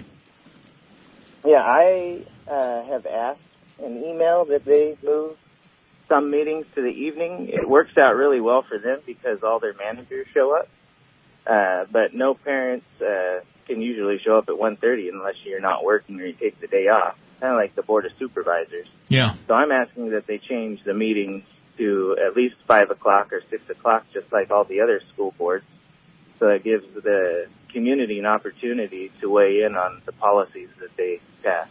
Yeah, I uh, have asked an email that they move some meetings to the evening. It works out really well for them because all their managers show up. Uh, but no parents uh, can usually show up at one thirty unless you're not working or you take the day off. Kind of like the Board of Supervisors. Yeah. So I'm asking that they change the meetings to at least five o'clock or six o'clock, just like all the other school boards. So it gives the community an opportunity to weigh in on the policies that they pass.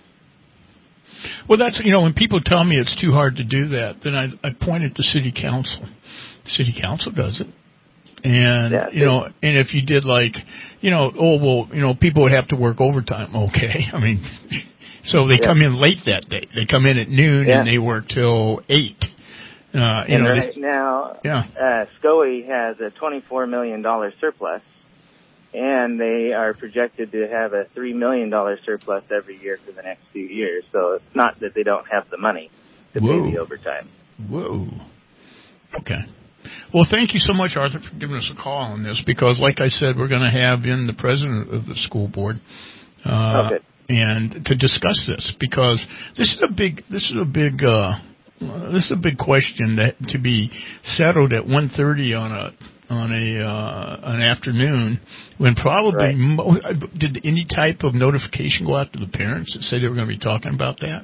Well, that's, you know, when people tell me it's too hard to do that, then I, I point at the city council. The city council does it. And, yeah, you know, and if you did like, you know, oh, well, you know, people would have to work overtime. Okay. I mean, so they yeah. come in late that day. They come in at noon yeah. and they work till eight. Uh, you and know, right now, yeah. uh, S C O E has a twenty-four million dollars surplus, and they are projected to have a three million dollars surplus every year for the next few years. So it's not that they don't have the money to Whoa. pay the overtime. Whoa. Okay. Well, thank you so much, Arthur, for giving us a call on this, because like I said, we're going to have in the president of the school board. Uh, okay. And to discuss this, because this is a big, this is a big, uh, this is a big question that to be settled at one thirty on a on a uh, an afternoon when probably right. mo- did any type of notification go out to the parents that said they were going to be talking about that?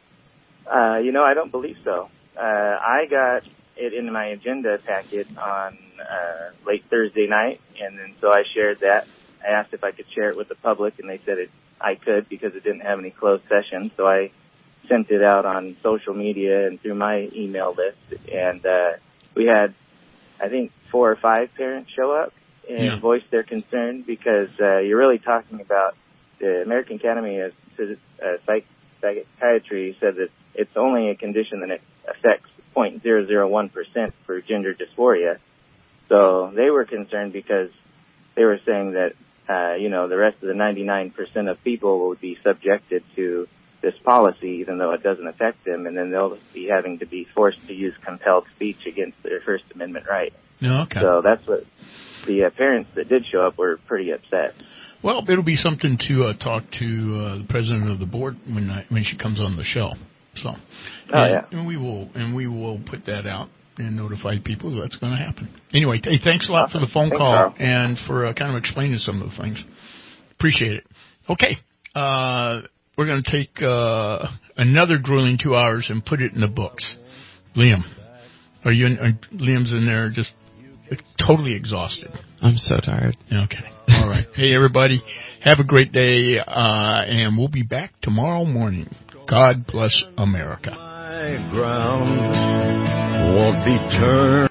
Uh, you know, I don't believe so. Uh, I got it in my agenda packet on uh, late Thursday night, and then so I shared that. I asked if I could share it with the public, and they said it, I could because it didn't have any closed session. So I sent it out on social media and through my email list, and uh, we had, I think, four or five parents show up and yeah. voice their concern because uh, you're really talking about the American Academy of uh, Psych- Psychiatry said that it's only a condition that affects zero point zero zero one percent for gender dysphoria. So they were concerned because they were saying that, uh, you know, the rest of the ninety-nine percent of people would be subjected to this policy, even though it doesn't affect them, and then they'll be having to be forced to use compelled speech against their First Amendment right. Okay. So that's what the uh, parents that did show up were pretty upset. Well, it'll be something to uh, talk to uh, the president of the board when I, when she comes on the show. So, oh and, yeah, and we will and we will put that out and notify people that's going to happen. Anyway, hey, thanks a lot for the phone Thanks, call Carl. and for uh, kind of explaining some of the things. Appreciate it. Okay, uh, we're going to take uh, another grueling two hours and put it in the books. Liam, are you? In, are, Liam's in there just totally exhausted. I'm so tired. Okay. All right. Hey, everybody, have a great day, uh, and we'll be back tomorrow morning. God bless America. My ground won't be turned.